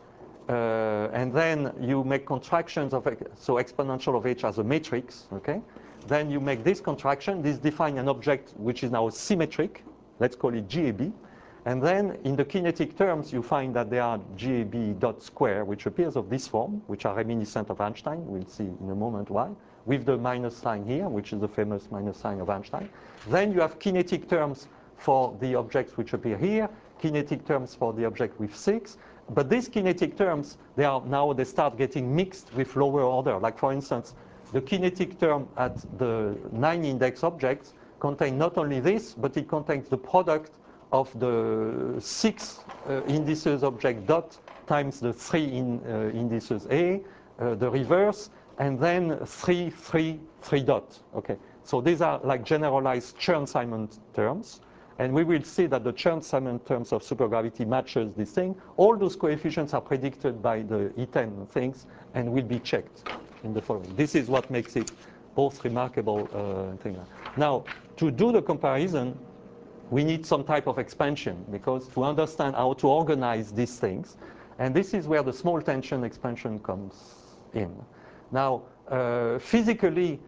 and then you make contractions of, so exponential of H as a matrix, okay? Then you make this contraction, this define an object which is now symmetric, let's call it GAB. And then in the kinetic terms, you find that there are GAB dot square, which appears of this form, which are reminiscent of Einstein. We'll see in a moment why, with the minus sign here, which is the famous minus sign of Einstein. Then you have kinetic terms for the objects which appear here, kinetic terms for the object with 6. But these kinetic terms, they start getting mixed with lower order. Like for instance, the kinetic term at the 9 index objects contain not only this, but it contains the product of the 6 indices object dot times the 3 indices A, the reverse, and then 3, 3, 3 dot. Okay, so these are like generalized Chern-Simon terms. And we will see that the Chern-Simon terms of supergravity matches this thing. All those coefficients are predicted by the E10 things and will be checked in the following. This is what makes it both remarkable thing. Now, to do the comparison, we need some type of expansion because to understand how to organize these things. And this is where the small tension expansion comes in. Now, physically,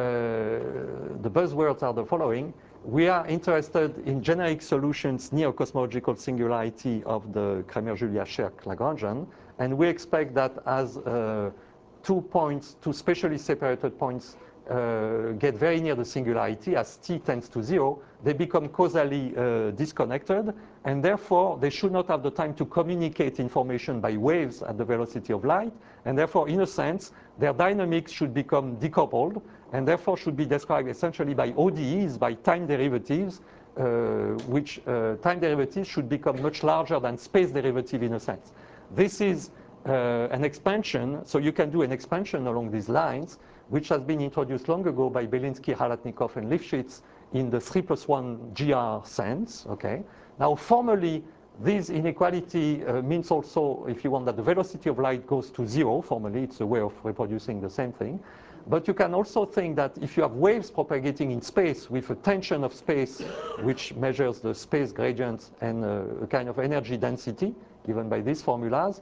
the buzzwords are the following. We are interested in generic solutions near cosmological singularity of the Cramér-Juliach-Scherk Lagrangian. And we expect that as 2 points, 2 spatially separated points get very near the singularity, as t tends to 0, they become causally disconnected, and therefore they should not have the time to communicate information by waves at the velocity of light, and therefore, in a sense, their dynamics should become decoupled, and therefore should be described essentially by ODEs, by time derivatives, which time derivatives should become much larger than space derivative in a sense. This is an expansion, so you can do an expansion along these lines, which has been introduced long ago by Belinsky, Halatnikov, and Lifshitz in the 3+1 GR sense. Okay. Now, formally, this inequality means also, if you want, that the velocity of light goes to 0. Formally, it's a way of reproducing the same thing. But you can also think that if you have waves propagating in space with a tension of space, which measures the space gradient and a kind of energy density given by these formulas,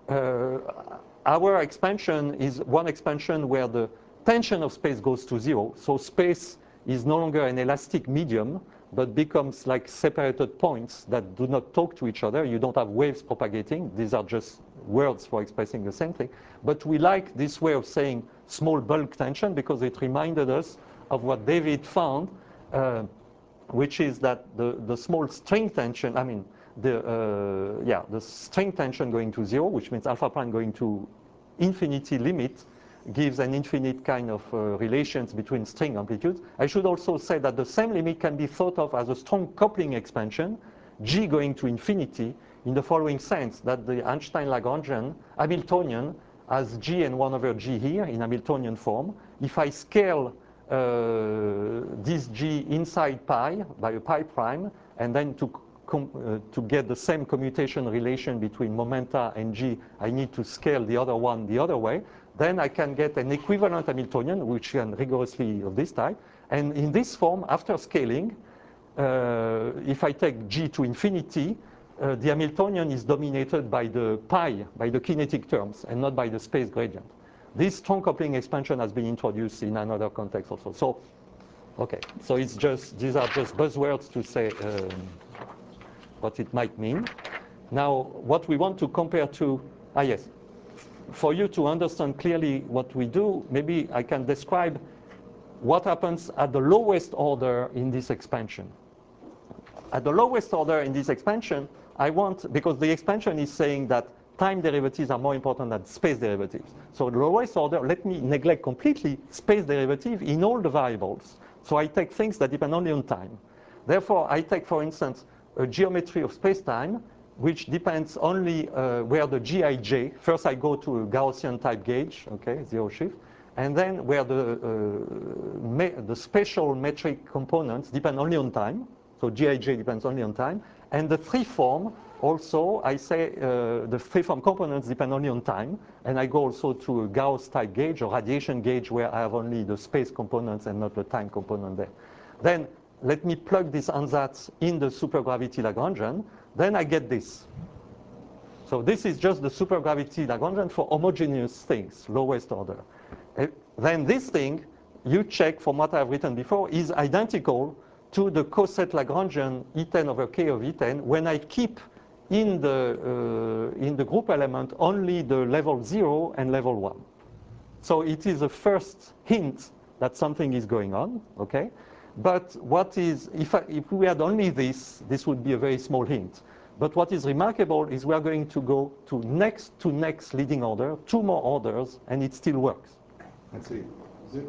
our expansion is one expansion where the tension of space goes to 0. So space is no longer an elastic medium, but becomes like separated points that do not talk to each other. You don't have waves propagating. These are just words for expressing the same thing. But we like this way of saying small bulk tension because it reminded us of what David found, which is that the small string tension, I mean, the string tension going to 0, which means alpha prime going to infinity limit, gives an infinite kind of relations between string amplitudes. I should also say that the same limit can be thought of as a strong coupling expansion, G going to infinity, in the following sense, that the Einstein-Lagrangian Hamiltonian has G and 1 over G here in Hamiltonian form. If I scale this G inside pi by a pi prime, and then to get the same commutation relation between momenta and G, I need to scale the other one the other way. Then I can get an equivalent Hamiltonian, which can rigorously of this type. And in this form, after scaling, if I take G to infinity, the Hamiltonian is dominated by the pi, by the kinetic terms, and not by the space gradient. This strong coupling expansion has been introduced in another context also. So, okay, so it's just, these are just buzzwords to say what it might mean. Now, what we want to compare to, yes. For you to understand clearly what we do, maybe I can describe what happens at the lowest order in this expansion. At the lowest order in this expansion, I want, because the expansion is saying that time derivatives are more important than space derivatives. So the lowest order, let me neglect completely space derivative in all the variables. So I take things that depend only on time. Therefore, I take, for instance, a geometry of space-time, which depends only where the Gij, first I go to a Gaussian type gauge, okay, zero shift, and then where the spatial metric components depend only on time, so Gij depends only on time, and the free-form also, I say the free-form components depend only on time, and I go also to a Gauss type gauge or radiation gauge where I have only the space components and not the time component there. Then let me plug this ansatz in the supergravity Lagrangian. Then I get this. So this is just the supergravity Lagrangian for homogeneous things, lowest order. Then this thing, you check from what I've written before, is identical to the coset Lagrangian E10 over K of E10 when I keep in the group element only the level 0 and level 1. So it is a first hint that something is going on, okay? But what is, if we had only this would be a very small hint. But what is remarkable is we are going to go to next leading order, 2 more orders, and it still works. And see, the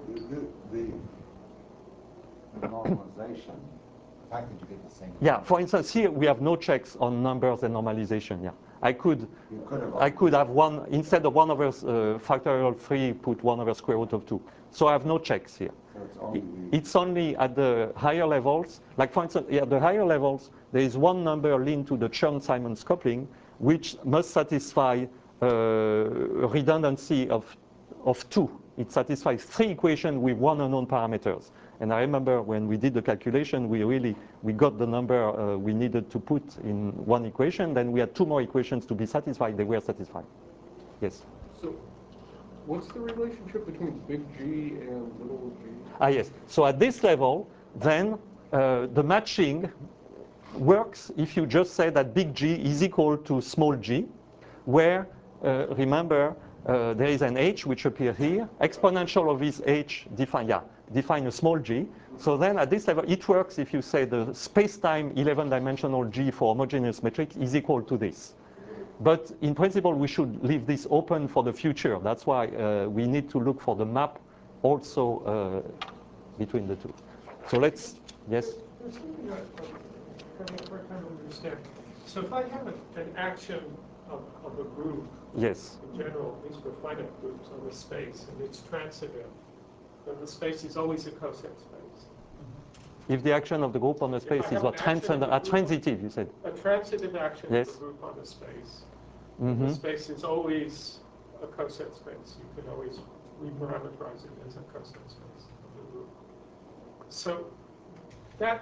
normalization, the fact that you get the same. Yeah, for instance, here we have no checks on numbers and normalization. Yeah, I could have one, instead of 1 over factorial 3, put 1 over square root of 2. So I have no checks here. So it's only at the higher levels, like for instance, at the higher levels, there is one number linked to the Chern-Simons coupling, which must satisfy redundancy of 2. It satisfies 3 equations with 1 unknown parameters. And I remember when we did the calculation, we got the number we needed to put in 1 equation. Then we had 2 more equations to be satisfied. They were satisfied. Yes. So, what's the relationship between big G and little g? Yes. So at this level, then the matching works if you just say that big G is equal to small g, where, remember, there is an h which appears here. Exponential of this h define a small g. So then at this level, it works if you say the space-time 11-dimensional g for homogeneous metric is equal to this. But in principle, we should leave this open for the future. That's why we need to look for the map also between the two. So let's, yes? There's something that I'm having a hard time understanding. So if I have an action of a group, Yes. in general, at least for finite groups on the space, and it's transitive, then the space is always a coset space. If the action of the group on the space is what transitive, you said? A transitive action yes. of a group on the space. Mm-hmm. The space is always a coset space. You can always reparameterize it as a coset space of the group. So that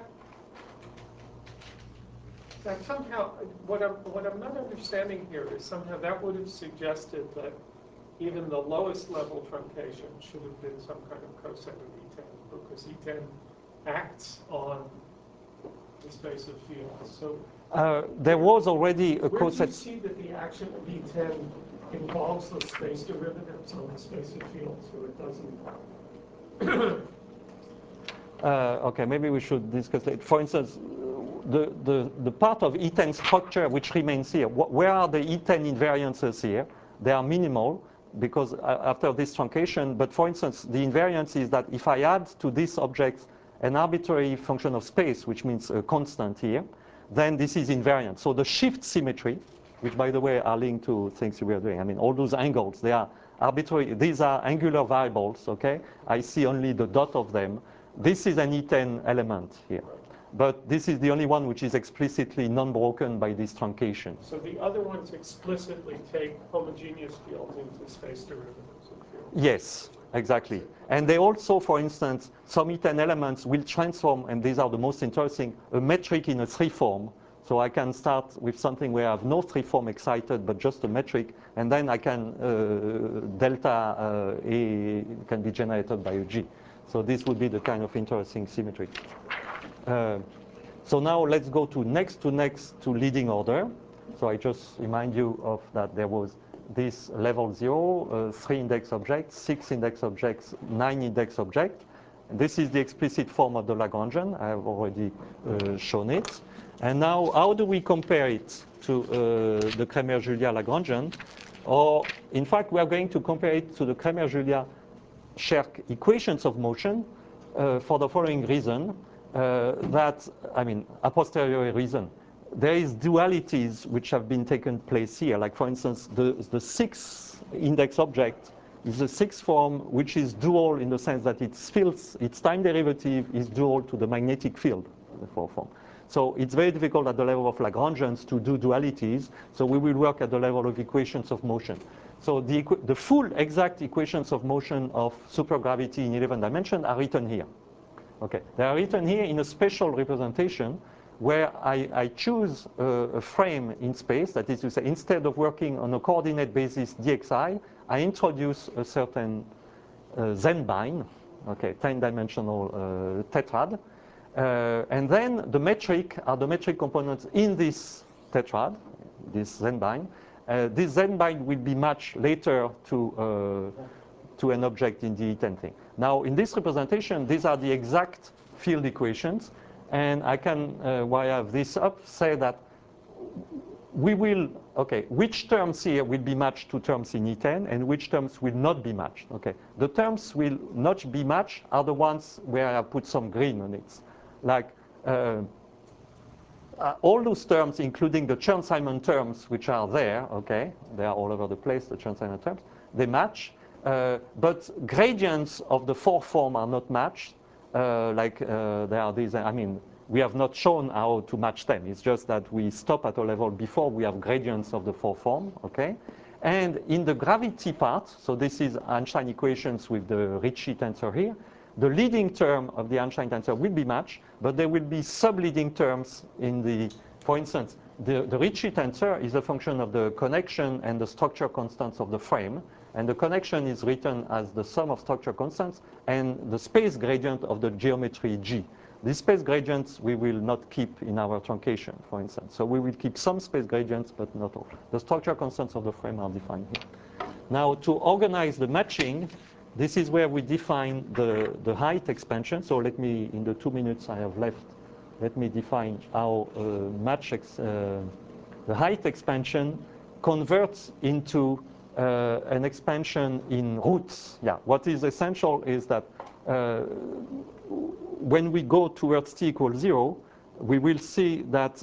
somehow, what I'm not understanding here is somehow that would have suggested that even the lowest level truncation should have been some kind of coset of E10, because E10 acts on the space of fields. So there was already a where do you coset. see that the action of E10 involves the space derivatives on the space of fields, or it doesn't? Okay, maybe we should discuss it. For instance, the part of E10 structure which remains here, where are the E10 invariances here? They are minimal because after this truncation, but for instance, the invariance is that if I add to this object an arbitrary function of space, which means a constant here, then this is invariant. So the shift symmetry, which by the way are linked to things we are doing. I mean, all those angles, they are arbitrary. These are angular variables, okay? I see only the dot of them. This is an E10 element here. But this is the only one which is explicitly non-broken by this truncation. So the other ones explicitly take homogeneous fields into space derivatives of fields? Yes, exactly. And they also, for instance, some E10 elements will transform, and these are the most interesting, a metric in a three form. So I can start with something where I have no three form excited, but just a metric, and then I can, delta A can be generated by a G. So this would be the kind of interesting symmetry. So now let's go to next to leading order. So I just remind you of that there was this level 0, 3 index objects, 6 index objects, 9 index objects. This is the explicit form of the Lagrangian. I have already shown it. And now how do we compare it to the Cramer-Julia Lagrangian? Or in fact, we are going to compare it to the Cramer-Julia Scherk equations of motion for the following reason. That, I mean, a posteriori reason. There is dualities which have been taken place here. Like, for instance, the 6th index object is the 6th form, which is dual in the sense that its fields, its time derivative is dual to the magnetic field, the 4th form. So it's very difficult at the level of Lagrangians to do dualities. So we will work at the level of equations of motion. So the full exact equations of motion of supergravity in 11 dimensions are written here. Okay, they are written here in a special representation where I choose a frame in space. That is to say, instead of working on a coordinate basis dxi, I introduce a certain z-bind, okay, 10-dimensional tetrad. And then the metric are the metric components in this tetrad, this z-bind. This z-bind will be matched later to an object in the E10 thing. Now, in this representation, these are the exact field equations. And I can, while I have this up, say that we will, okay, which terms here will be matched to terms in E10 and which terms will not be matched, okay? The terms will not be matched are the ones where I put some green on it. Like, all those terms, including the Chern-Simon terms, which are there, okay? They are all over the place, the Chern-Simon terms. They match. But gradients of the 4th form are not matched. There are these, I mean, we have not shown how to match them. It's just that we stop at a level before we have gradients of the 4th form, okay? And in the gravity part, so this is Einstein equations with the Ricci tensor here, the leading term of the Einstein tensor will be matched, but there will be sub-leading terms in the, for instance, the Ricci tensor is a function of the connection and the structure constants of the frame. And the connection is written as the sum of structure constants and the space gradient of the geometry G. These space gradients we will not keep in our truncation, for instance. So we will keep some space gradients, but not all. The structure constants of the frame are defined here. Now, to organize the matching, this is where we define the height expansion. So let me, in the 2 minutes I have left, let me define how the height expansion converts into an expansion in roots. Yeah, what is essential is that when we go towards t equals 0, we will see that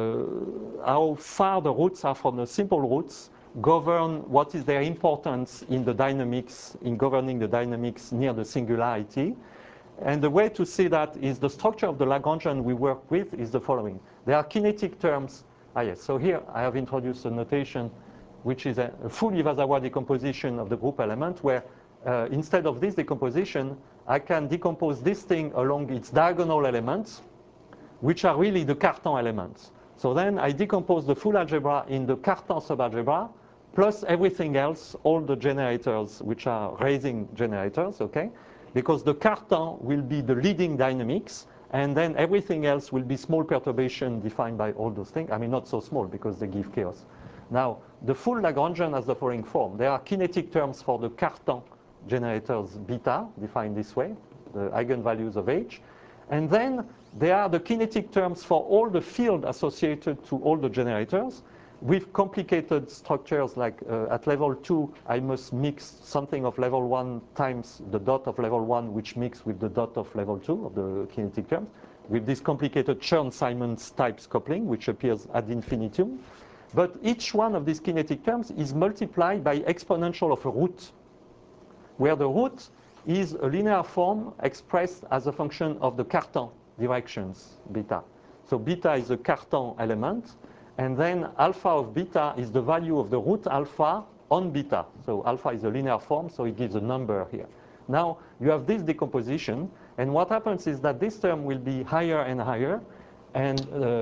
how far the roots are from the simple roots govern what is their importance in the dynamics, in governing the dynamics near the singularity. And the way to see that is the structure of the Lagrangian we work with is the following. There are kinetic terms. Yes, so here I have introduced a notation which is a full Iwasawa decomposition of the group element, where instead of this decomposition, I can decompose this thing along its diagonal elements, which are really the Cartan elements. So then I decompose the full algebra in the Cartan subalgebra, plus everything else, all the generators, which are raising generators, okay? Because the Cartan will be the leading dynamics, and then everything else will be small perturbation defined by all those things. I mean, not so small, because they give chaos. Now, the full Lagrangian has the following form. There are kinetic terms for the Cartan generators beta, defined this way, the eigenvalues of H. And then there are the kinetic terms for all the field associated to all the generators with complicated structures like at level 2, I must mix something of level 1 times the dot of level 1, which mix with the dot of level 2 of the kinetic terms, with this complicated Chern-Simons types coupling, which appears ad infinitum. But each one of these kinetic terms is multiplied by exponential of a root, where the root is a linear form expressed as a function of the Cartan directions, beta. So beta is a Cartan element, and then alpha of beta is the value of the root alpha on beta. So alpha is a linear form, so it gives a number here. Now you have this decomposition, and what happens is that this term will be higher and higher, and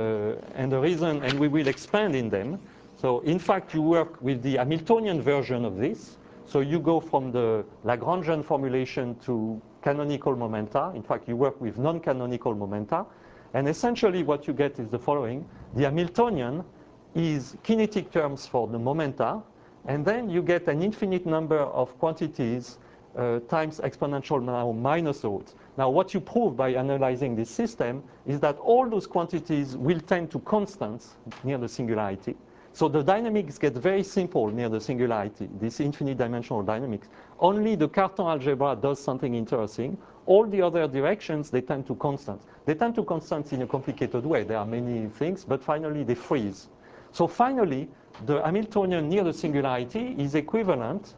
the reason, and we will expand in them. So in fact, you work with the Hamiltonian version of this. So you go from the Lagrangian formulation to canonical momenta. In fact, you work with non-canonical momenta. And essentially what you get is the following. The Hamiltonian is kinetic terms for the momenta. And then you get an infinite number of quantities times exponential now minus roots. Now, what you prove by analyzing this system is that all those quantities will tend to constants near the singularity. So the dynamics get very simple near the singularity, this infinite dimensional dynamics. Only the Cartan algebra does something interesting. All the other directions, they tend to constants. They tend to constants in a complicated way. There are many things, but finally they freeze. So finally, the Hamiltonian near the singularity is equivalent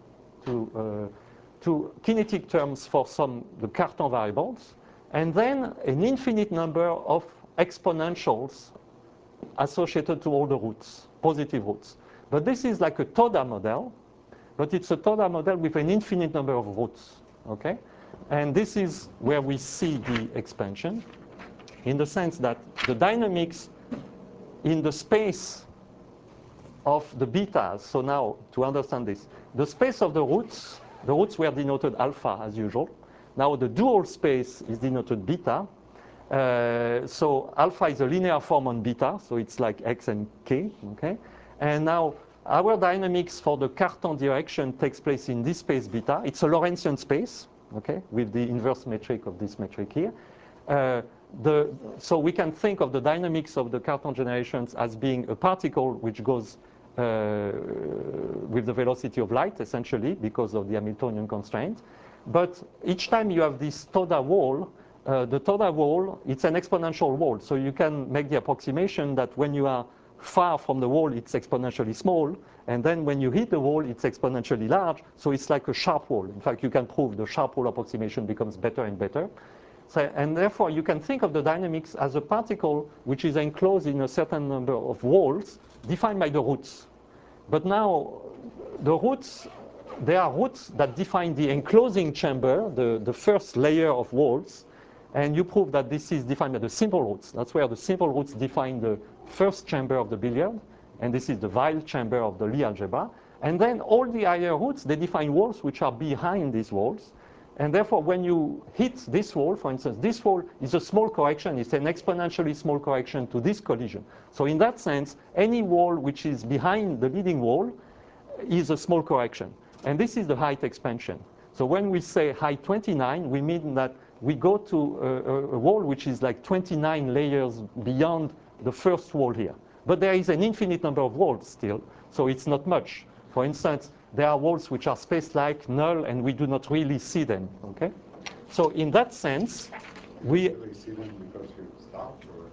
to kinetic terms for the Cartan variables, and then an infinite number of exponentials associated to all the roots, positive roots. But this is like a Toda model, but it's a Toda model with an infinite number of roots, okay? And this is where we see the expansion, in the sense that the dynamics in the space of the betas, so now to understand this, the space of the roots were denoted alpha as usual. Now the dual space is denoted beta. So alpha is a linear form on beta, so it's like x and k, okay? And now our dynamics for the Cartan direction takes place in this space beta. It's a Lorentzian space, okay, with the inverse metric of this metric here. So we can think of the dynamics of the Cartan generations as being a particle which goes with the velocity of light, essentially, because of the Hamiltonian constraint. But each time you have this Toda wall, the Toda wall, it's an exponential wall. So you can make the approximation that when you are far from the wall, it's exponentially small. And then when you hit the wall, it's exponentially large. So it's like a sharp wall. In fact, you can prove the sharp wall approximation becomes better and better. So, and therefore, you can think of the dynamics as a particle which is enclosed in a certain number of walls defined by the roots. But now, the roots, there are roots that define the enclosing chamber, the first layer of walls. And you prove that this is defined by the simple roots. That's where the simple roots define the first chamber of the billiard. And this is the Weil chamber of the Lie algebra. And then all the higher roots, they define walls which are behind these walls. And therefore, when you hit this wall, for instance, this wall is a small correction. It's an exponentially small correction to this collision. So in that sense, any wall which is behind the leading wall is a small correction. And this is the height expansion. So when we say height 29, we mean that we go to a wall which is like 29 layers beyond the first wall here. But there is an infinite number of walls still, so it's not much. For instance, there are walls which are space-like, null, and we do not really see them, okay? So in that sense, we... You really see them because you stopped, or?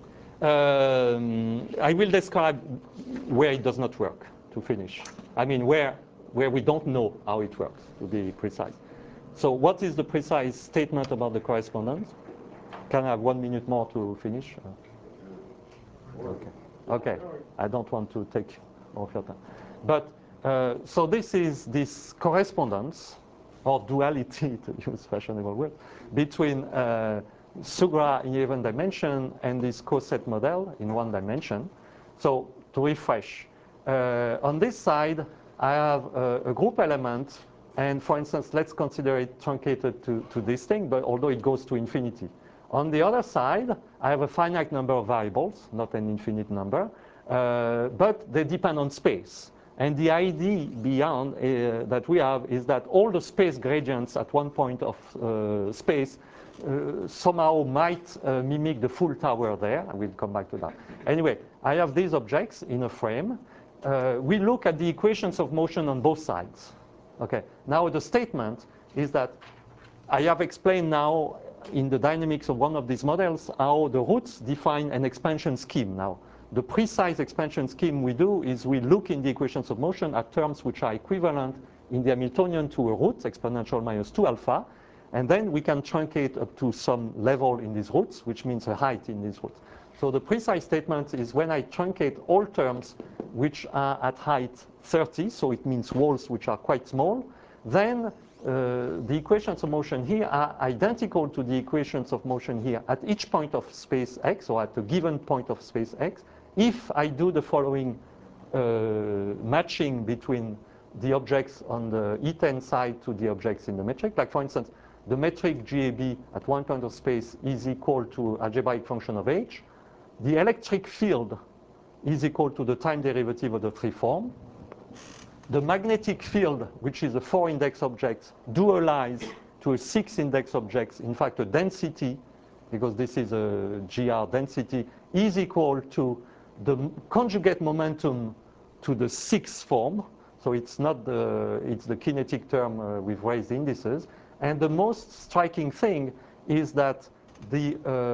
I will describe where it does not work to finish. I mean, where we don't know how it works, to be precise. So what is the precise statement about the correspondence? Can I have 1 minute more to finish? Okay. Okay. I don't want to take more of your time. But so this is this correspondence or duality, to use fashionable word, between Sugra in even dimension and this coset model in 1 dimension. So to refresh, on this side, I have a group element, and for instance, let's consider it truncated to this thing, but although it goes to infinity. On the other side, I have a finite number of variables, not an infinite number, but they depend on space. And the idea beyond that we have is that all the space gradients at one point of space somehow might mimic the full tower there. I will come back to that. Anyway, I have these objects in a frame. We look at the equations of motion on both sides. Okay. Now the statement is that I have explained now in the dynamics of one of these models how the roots define an expansion scheme. Now, the precise expansion scheme we do is we look in the equations of motion at terms which are equivalent in the Hamiltonian to a root, exponential minus 2 alpha, and then we can truncate up to some level in these roots, which means a height in these roots. So the precise statement is when I truncate all terms which are at height 30, so it means walls which are quite small, then the equations of motion here are identical to the equations of motion here at each point of space x, or at a given point of space x, if I do the following matching between the objects on the E10 side to the objects in the metric. Like for instance, the metric GAB at one point of space is equal to algebraic function of h. The electric field is equal to the time derivative of the free form. The magnetic field, which is a 4-index object, dualized to a 6-index object. In fact, a density, because this is a GR density, is equal to the conjugate momentum to the 6th form. So it's not it's the kinetic term with raised indices. And the most striking thing is that the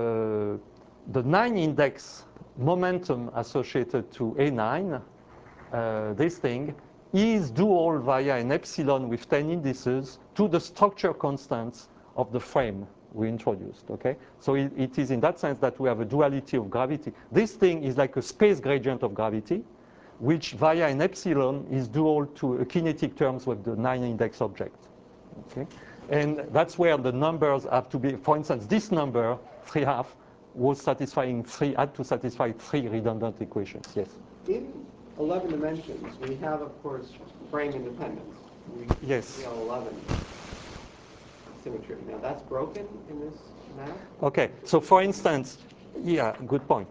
9-index momentum associated to A9, this thing, is dual via an epsilon with 10 indices to the structure constants of the frame we introduced, okay? So it is in that sense that we have a duality of gravity. This thing is like a space gradient of gravity, which via an epsilon is dual to kinetic terms with the 9-index object, okay? And that's where the numbers have to be, for instance, this number, 3/2, was satisfying had to satisfy 3 redundant equations, yes? In 11 dimensions, we have, of course, frame independence. Yes. We have 11 symmetry. Now, that's broken in this map? Okay, so for instance, yeah, good point.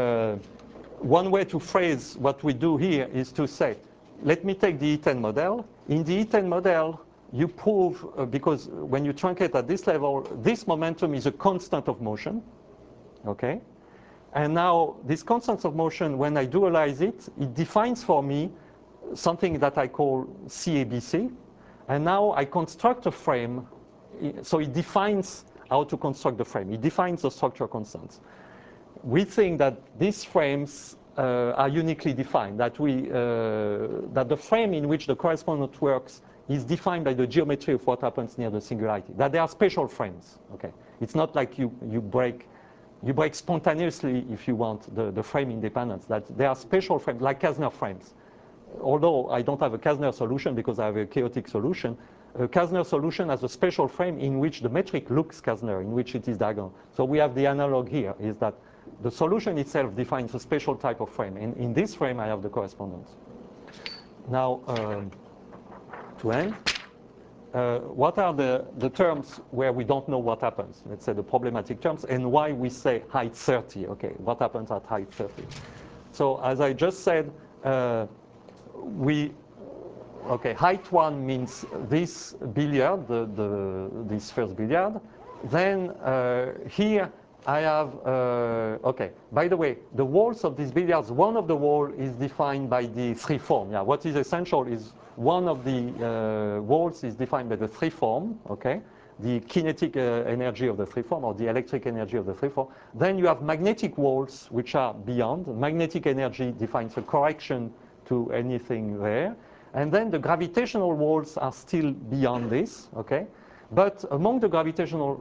One way to phrase what we do here is to say, let me take the E10 model. In the E10 model, you prove, because when you truncate at this level, this momentum is a constant of motion, okay? And now, this constant of motion, when I dualize it, it defines for me something that I call CABC. And now I construct a frame. So it defines how to construct the frame. It defines the structure constants. We think that these frames are uniquely defined, that that the frame in which the correspondent works is defined by the geometry of what happens near the singularity, that they are special frames, okay? It's not like you break spontaneously, if you want, the frame independence, that they are special frames, like Kasner frames. Although I don't have a Kasner solution because I have a chaotic solution, a Kasner solution has a special frame in which the metric looks Kasner, in which it is diagonal. So we have the analog here, is that the solution itself defines a special type of frame. And in this frame, I have the correspondence. Now, to end, what are the terms where we don't know what happens? Let's say the problematic terms, and why we say height 30. Okay, what happens at height 30? So as I just said, height 1 means this billiard, this first billiard. Then here, I have, okay. By the way, the walls of these billiards, one of the wall is defined by the three form. Yeah, what is essential is one of the walls is defined by the three form, okay? The kinetic energy of the three form or the electric energy of the three form. Then you have magnetic walls which are beyond. Magnetic energy defines a correction to anything there. And then the gravitational walls are still beyond this, okay? But among the gravitational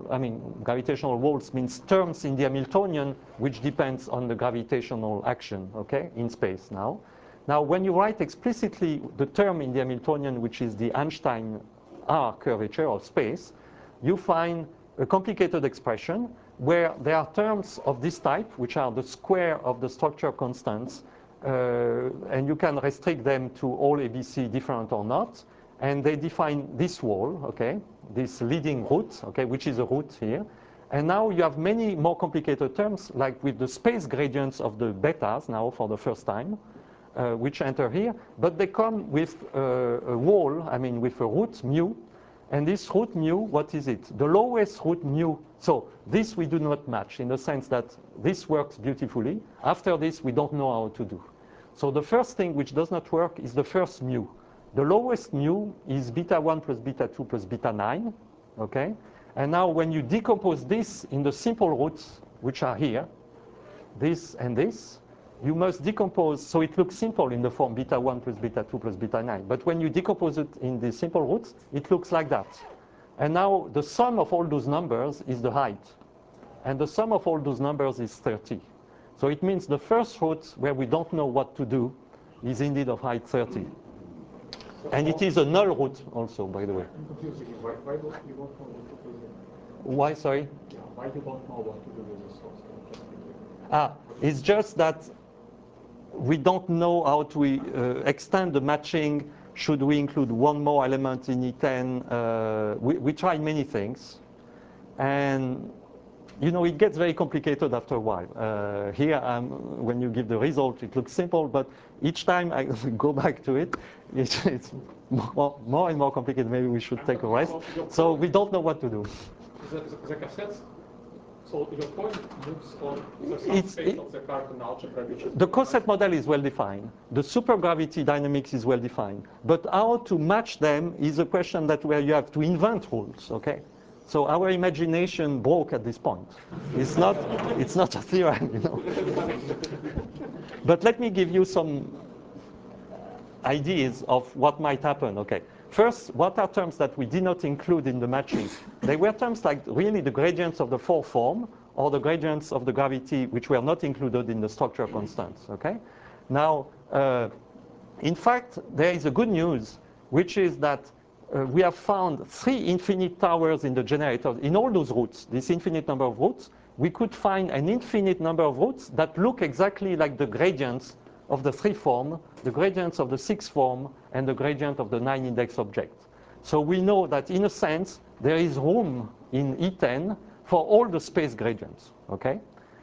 walls means terms in the Hamiltonian which depends on the gravitational action, okay, in space now. Now, when you write explicitly the term in the Hamiltonian, which is the Einstein R curvature of space, you find a complicated expression where there are terms of this type, which are the square of the structure constants, and you can restrict them to all ABC different or not. And they define this wall, okay, this leading root, okay, which is a root here. And now you have many more complicated terms, like with the space gradients of the betas now for the first time, which enter here. But they come with a wall, with a root mu. And this root mu, what is it? The lowest root mu. So this we do not match in the sense that this works beautifully. After this, we don't know how to do. So the first thing which does not work is the first mu. The lowest mu is beta 1 plus beta 2 plus beta 9, okay? And now when you decompose this in the simple roots, which are here, this and this, you must decompose, so it looks simple in the form beta 1 plus beta 2 plus beta 9. But when you decompose it in the simple roots, it looks like that. And now the sum of all those numbers is the height. And the sum of all those numbers is 30. So it means the first root, where we don't know what to do, is indeed of height 30. And it is a null root also, by the way. I'm confused again. Why don't you don't know what to do? Why, sorry? Yeah, why you don't know what to do with this source? It's just that we don't know how to extend the matching. Should we include one more element in E10? We tried many things. And you know, it gets very complicated after a while. Here, when you give the result, it looks simple, but each time I go back to it, it's more and more complicated. Maybe we should take a rest. So we don't know what to do. The cassette, so your point moves on the subspace of the Cartan algebra. The coset model is well defined. The supergravity dynamics is well defined. But how to match them is a question that where you have to invent rules, okay? So our imagination broke at this point. It's not a theorem, you know. But let me give you some ideas of what might happen, okay? First, what are terms that we did not include in the matching? They were terms like really the gradients of the four form or the gradients of the gravity, which were not included in the structure constants, okay? Now, in fact, there is a good news, which is that we have found 3 infinite towers in the generator. In all those roots, this infinite number of roots, we could find an infinite number of roots that look exactly like the gradients of the 3 form, the gradients of the 6 form, and the gradient of the 9 index object. So we know that in a sense, there is room in E10 for all the space gradients, okay?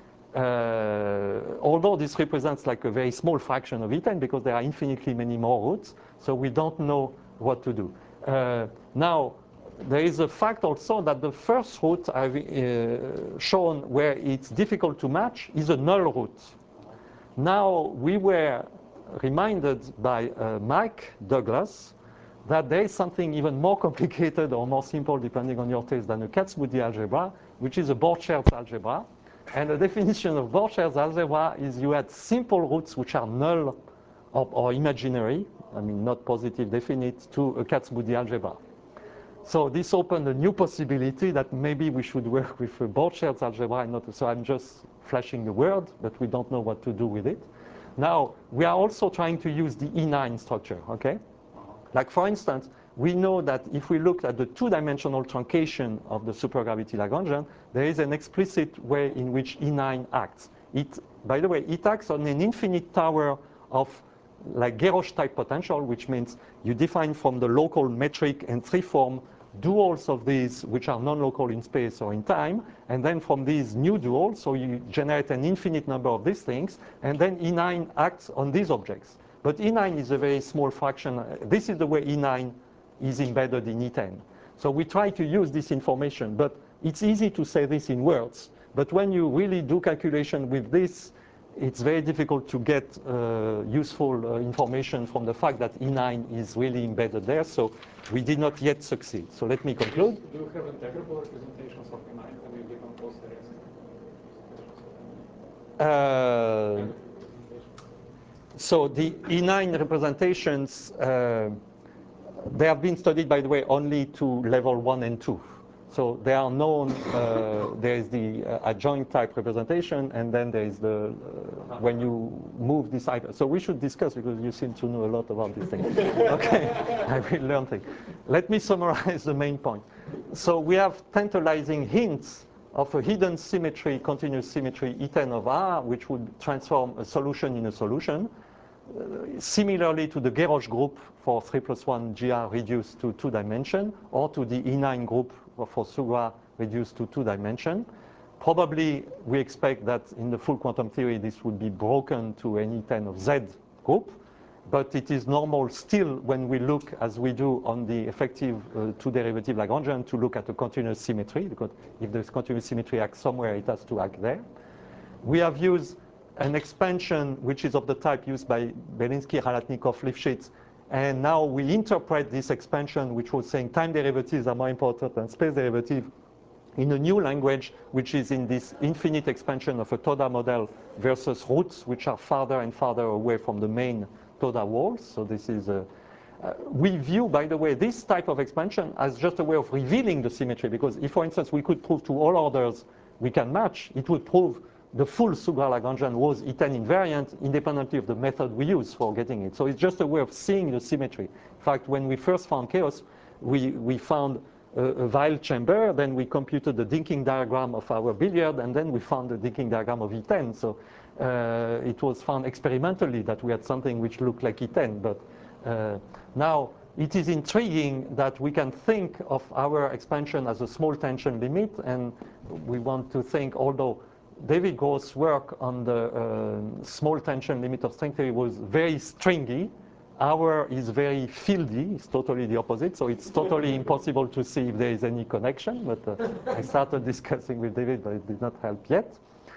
Although this represents like a very small fraction of E10 because there are infinitely many more roots, so we don't know what to do. Now, there is a fact also that the first root I've shown where it's difficult to match is a null root. Now, we were reminded by Mike Douglas that there is something even more complicated or more simple, depending on your taste, than a Kac-Moody algebra, which is a Borcherds algebra. And the definition of Borcherds algebra is you had simple roots which are null or imaginary, not positive, definite, to a Kac-Moody algebra. So this opened a new possibility that maybe we should work with a Borcherds algebra and not. So I'm just flashing the word, but we don't know what to do with it. Now, we are also trying to use the E9 structure, okay? Like, for instance, we know that if we look at the two-dimensional truncation of the supergravity Lagrangian, there is an explicit way in which E9 acts. By the way, it acts on an infinite tower of like Garrosh-type potential, which means you define from the local metric and 3-form duals of these, which are non-local in space or in time, and then from these new duals, so you generate an infinite number of these things, and then E9 acts on these objects. But E9 is a very small fraction. This is the way E9 is embedded in E10. So we try to use this information, but it's easy to say this in words. But when you really do calculation with this, it's very difficult to get useful information from the fact that E9 is really embedded there. So we did not yet succeed. So let me conclude. Do you have integrable representations of E9 when you decompose the rest? So the E9 representations, they have been studied, by the way, only to level 1 and 2. So they are known, there is the adjoint type representation, and then there is the, when you move this item. So we should discuss, because you seem to know a lot about this thing. Okay, I will learn things. Let me summarize the main point. So we have tantalizing hints of a hidden symmetry, continuous symmetry, E10 of R, which would transform a solution in a solution. Similarly to the Guéroche group for 3+1 GR reduced to 2 dimension, or to the E9 group for SUGRA reduced to 2 dimension. Probably we expect that in the full quantum theory this would be broken to an E10 of Z group, but it is normal still when we look, as we do on the effective 2-derivative Lagrangian, to look at a continuous symmetry, because if there's continuous symmetry acts somewhere, it has to act there. We have used an expansion which is of the type used by Belinsky, Khalatnikov, Lifshitz, and now we interpret this expansion, which was saying time derivatives are more important than space derivative, in a new language, which is in this infinite expansion of a Toda model versus roots, which are farther and farther away from the main Toda walls. So this is we view, by the way, this type of expansion as just a way of revealing the symmetry, because if, for instance, we could prove to all orders we can match, it would prove the full SUGRA Lagrangian was E10 invariant independently of the method we use for getting it. So it's just a way of seeing the symmetry. In fact, when we first found chaos, we found a Weil chamber, then we computed the Dinking diagram of our billiard, and then we found the Dinking diagram of E10. So it was found experimentally that we had something which looked like E10. But now it is intriguing that we can think of our expansion as a small tension limit, and we want to think, although David Gross's work on the small tension limit of string theory was very stringy, our is very fieldy. It's totally the opposite. So it's totally impossible to see if there is any connection. But I started discussing with David, but it did not help yet.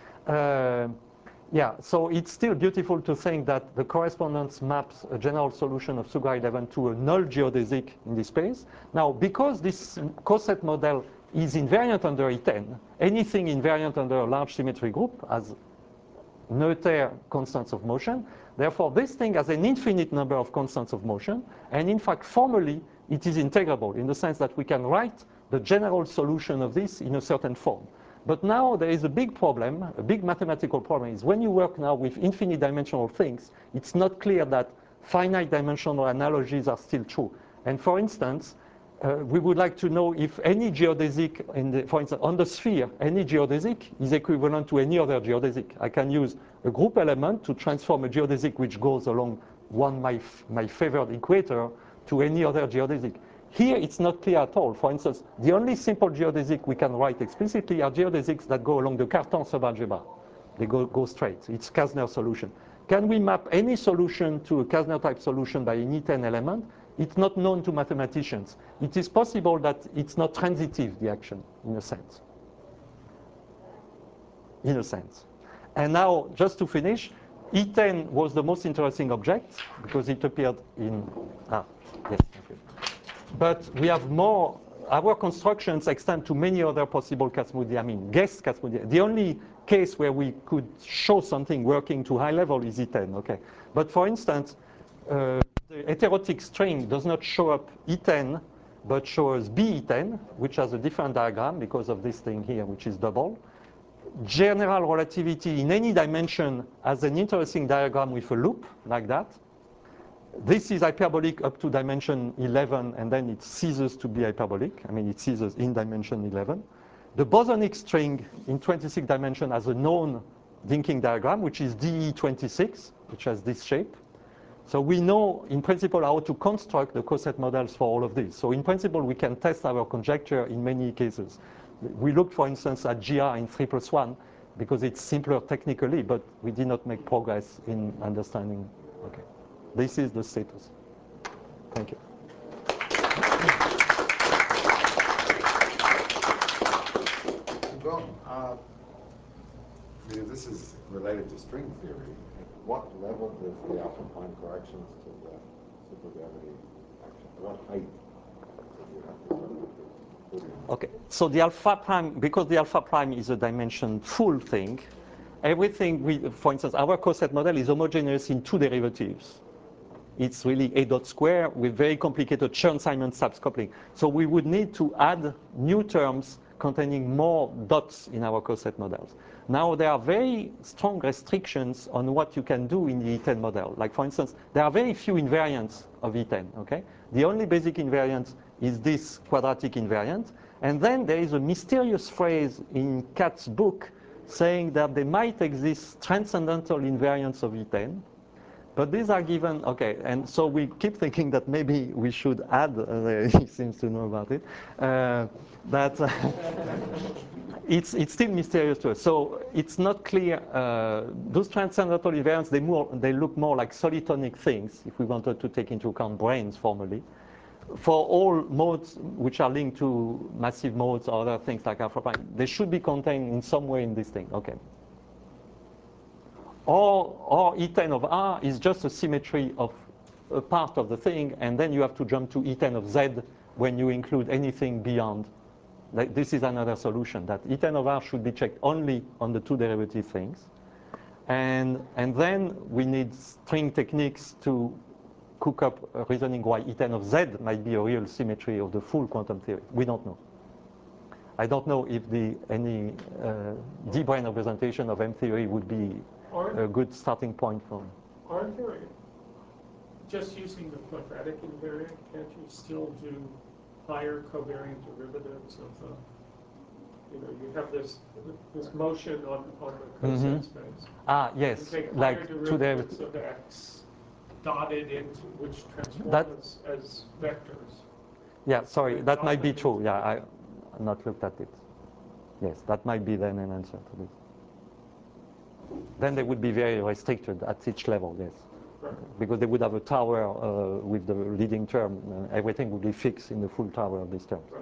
Yeah, so it's still beautiful to think that the correspondence maps a general solution of SUGRA 11 to a null geodesic in this space. Now, because this coset model is invariant under E10, anything invariant under a large symmetry group has Noether constants of motion. Therefore, this thing has an infinite number of constants of motion. And in fact, formally, it is integrable in the sense that we can write the general solution of this in a certain form. But now there is a big problem, a big mathematical problem, is when you work now with infinite dimensional things, it's not clear that finite dimensional analogies are still true. And for instance, we would like to know if any geodesic, for instance, on the sphere, any geodesic is equivalent to any other geodesic. I can use a group element to transform a geodesic which goes along my favored equator to any other geodesic. Here, it's not clear at all. For instance, the only simple geodesic we can write explicitly are geodesics that go along the Cartan subalgebra. They go straight. It's Kastner solution. Can we map any solution to a Kastner-type solution by an E10 element? It's not known to mathematicians. It is possible that it's not transitive, the action, in a sense. In a sense. And now, just to finish, E10 was the most interesting object because it appeared in, yes, okay. But we have more, our constructions extend to many other possible guessed Kac-Moody. The only case where we could show something working to high level is E10, okay? But for instance, the heterotic string does not show up E10, but shows BE10, which has a different diagram because of this thing here, which is double. General relativity in any dimension has an interesting diagram with a loop, like that. This is hyperbolic up to dimension 11, and then it ceases to be hyperbolic. I mean, it ceases in dimension 11. The bosonic string in 26 dimension has a known Dinking diagram, which is DE26, which has this shape. So we know, in principle, how to construct the coset models for all of these. So in principle, we can test our conjecture in many cases. We looked, for instance, at GR in 3+1 because it's simpler technically, but we did not make progress in understanding. Okay, this is the status. Thank you. Well, I mean, if this is related to string theory, at what level does the alpha prime corrections to the supergravity action? What height do you have to sort of put in? Okay, so the alpha prime, because the alpha prime is a dimension full thing, everything for instance, our coset model is homogeneous in two derivatives. It's really a dot square with very complicated Chern-Simons subscoupling. So we would need to add new terms containing more dots in our coset models. Now, there are very strong restrictions on what you can do in the E10 model. Like, for instance, there are very few invariants of E10, okay? The only basic invariant is this quadratic invariant. And then there is a mysterious phrase in Katz's book saying that there might exist transcendental invariants of E10. But these are given, okay, and so we keep thinking that maybe we should add, he seems to know about it, that it's still mysterious to us. So it's not clear, those transcendental invariants, they look more like solitonic things, if we wanted to take into account branes formally. For all modes which are linked to massive modes or other things like alpha prime, they should be contained in some way in this thing, okay. Or E10 of R is just a symmetry of a part of the thing, and then you have to jump to E10 of Z when you include anything beyond. Like, this is another solution, that E10 of R should be checked only on the two derivative things. And then we need string techniques to cook up a reasoning why E10 of Z might be a real symmetry of the full quantum theory. We don't know. I don't know if any D-brane representation of M theory would be a good starting point for. Aren't there, just using the quadratic invariant, can't you still do higher covariant derivatives of the, you have this motion on the coset space. Ah, yes, you take like higher two derivatives of X dotted into which transform as vectors. Yeah, sorry, that might be true. Yeah, I've not looked at it. Yes, that might be then an answer to this. Then they would be very restricted at each level, yes. Right. Because they would have a tower with the leading term. Everything would be fixed in the full tower of this term. Right.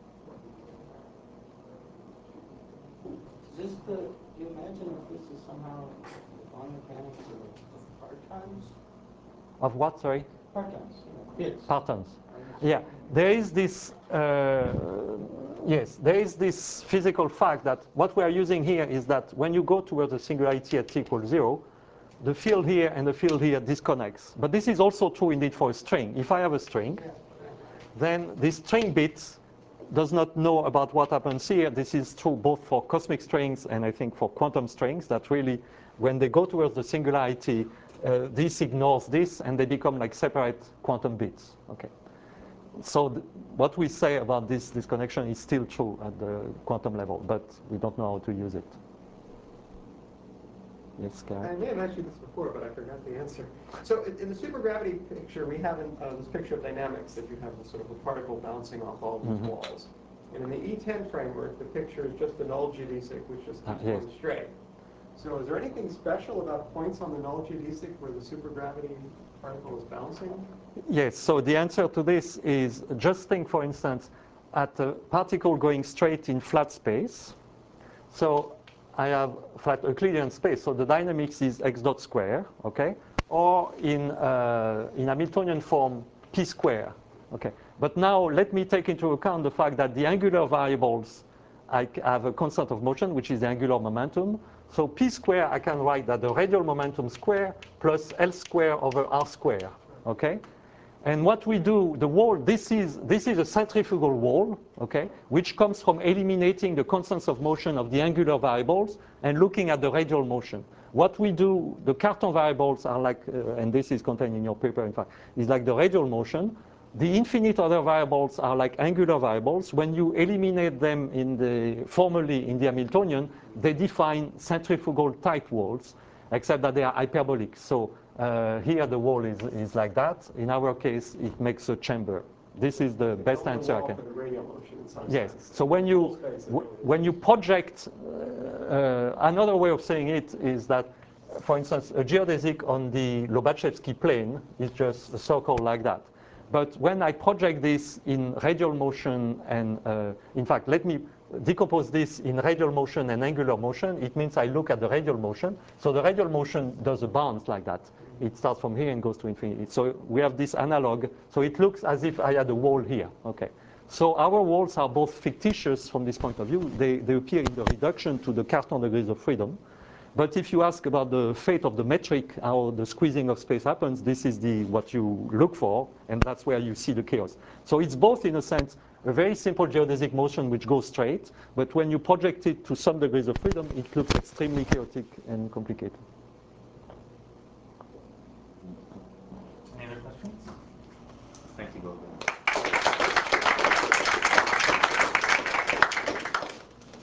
Do you imagine if this is somehow quantum mechanics of partons? Of what, sorry? Partons. Yes. Partons. Yeah, there is this. Yes, there is this physical fact that what we are using here is that when you go towards the singularity at t equals 0, the field here and the field here disconnects. But this is also true indeed for a string. If I have a string, then this string bit does not know about what happens here. This is true both for cosmic strings and I think for quantum strings, that really, when they go towards the singularity, this ignores this and they become like separate quantum bits. Okay. So what we say about this connection is still true at the quantum level, but we don't know how to use it. Yes, Karen? I may have asked you this before, but I forgot the answer. So in the supergravity picture, we have this picture of dynamics that you have this sort of a particle bouncing off all these walls. And in the E10 framework, the picture is just the null geodesic, which just keeps going straight. So is there anything special about points on the null geodesic where the supergravity particle is bouncing? Yes, so the answer to this is just think, for instance, at a particle going straight in flat space. So I have flat Euclidean space, so the dynamics is x dot square, okay? Or in Hamiltonian form, p square, okay? But now let me take into account the fact that the angular variables, I have a constant of motion, which is the angular momentum. So p square, I can write that the radial momentum square plus L square over R square, okay? And what we do, the wall, this is a centrifugal wall, okay, which comes from eliminating the constants of motion of the angular variables and looking at the radial motion. What we do, the Cartan variables are like, and this is contained in your paper, in fact, is like the radial motion. The infinite other variables are like angular variables. When you eliminate them formally in the Hamiltonian, they define centrifugal tight walls, except that they are hyperbolic. So here the wall is like that. In our case, it makes a chamber. This is the best answer I can. Yes. So when you project, another way of saying it is that, for instance, a geodesic on the Lobachevsky plane is just a circle like that. But when I project this in radial motion, and in fact, let me decompose this in radial motion and angular motion, it means I look at the radial motion. So the radial motion does a bounce like that. It starts from here and goes to infinity. So we have this analog. So it looks as if I had a wall here. Okay. So our walls are both fictitious from this point of view. They appear in the reduction to the Cartan degrees of freedom. But if you ask about the fate of the metric, how the squeezing of space happens, this is what you look for, and that's where you see the chaos. So it's both, in a sense, a very simple geodesic motion which goes straight, but when you project it to some degrees of freedom, it looks extremely chaotic and complicated.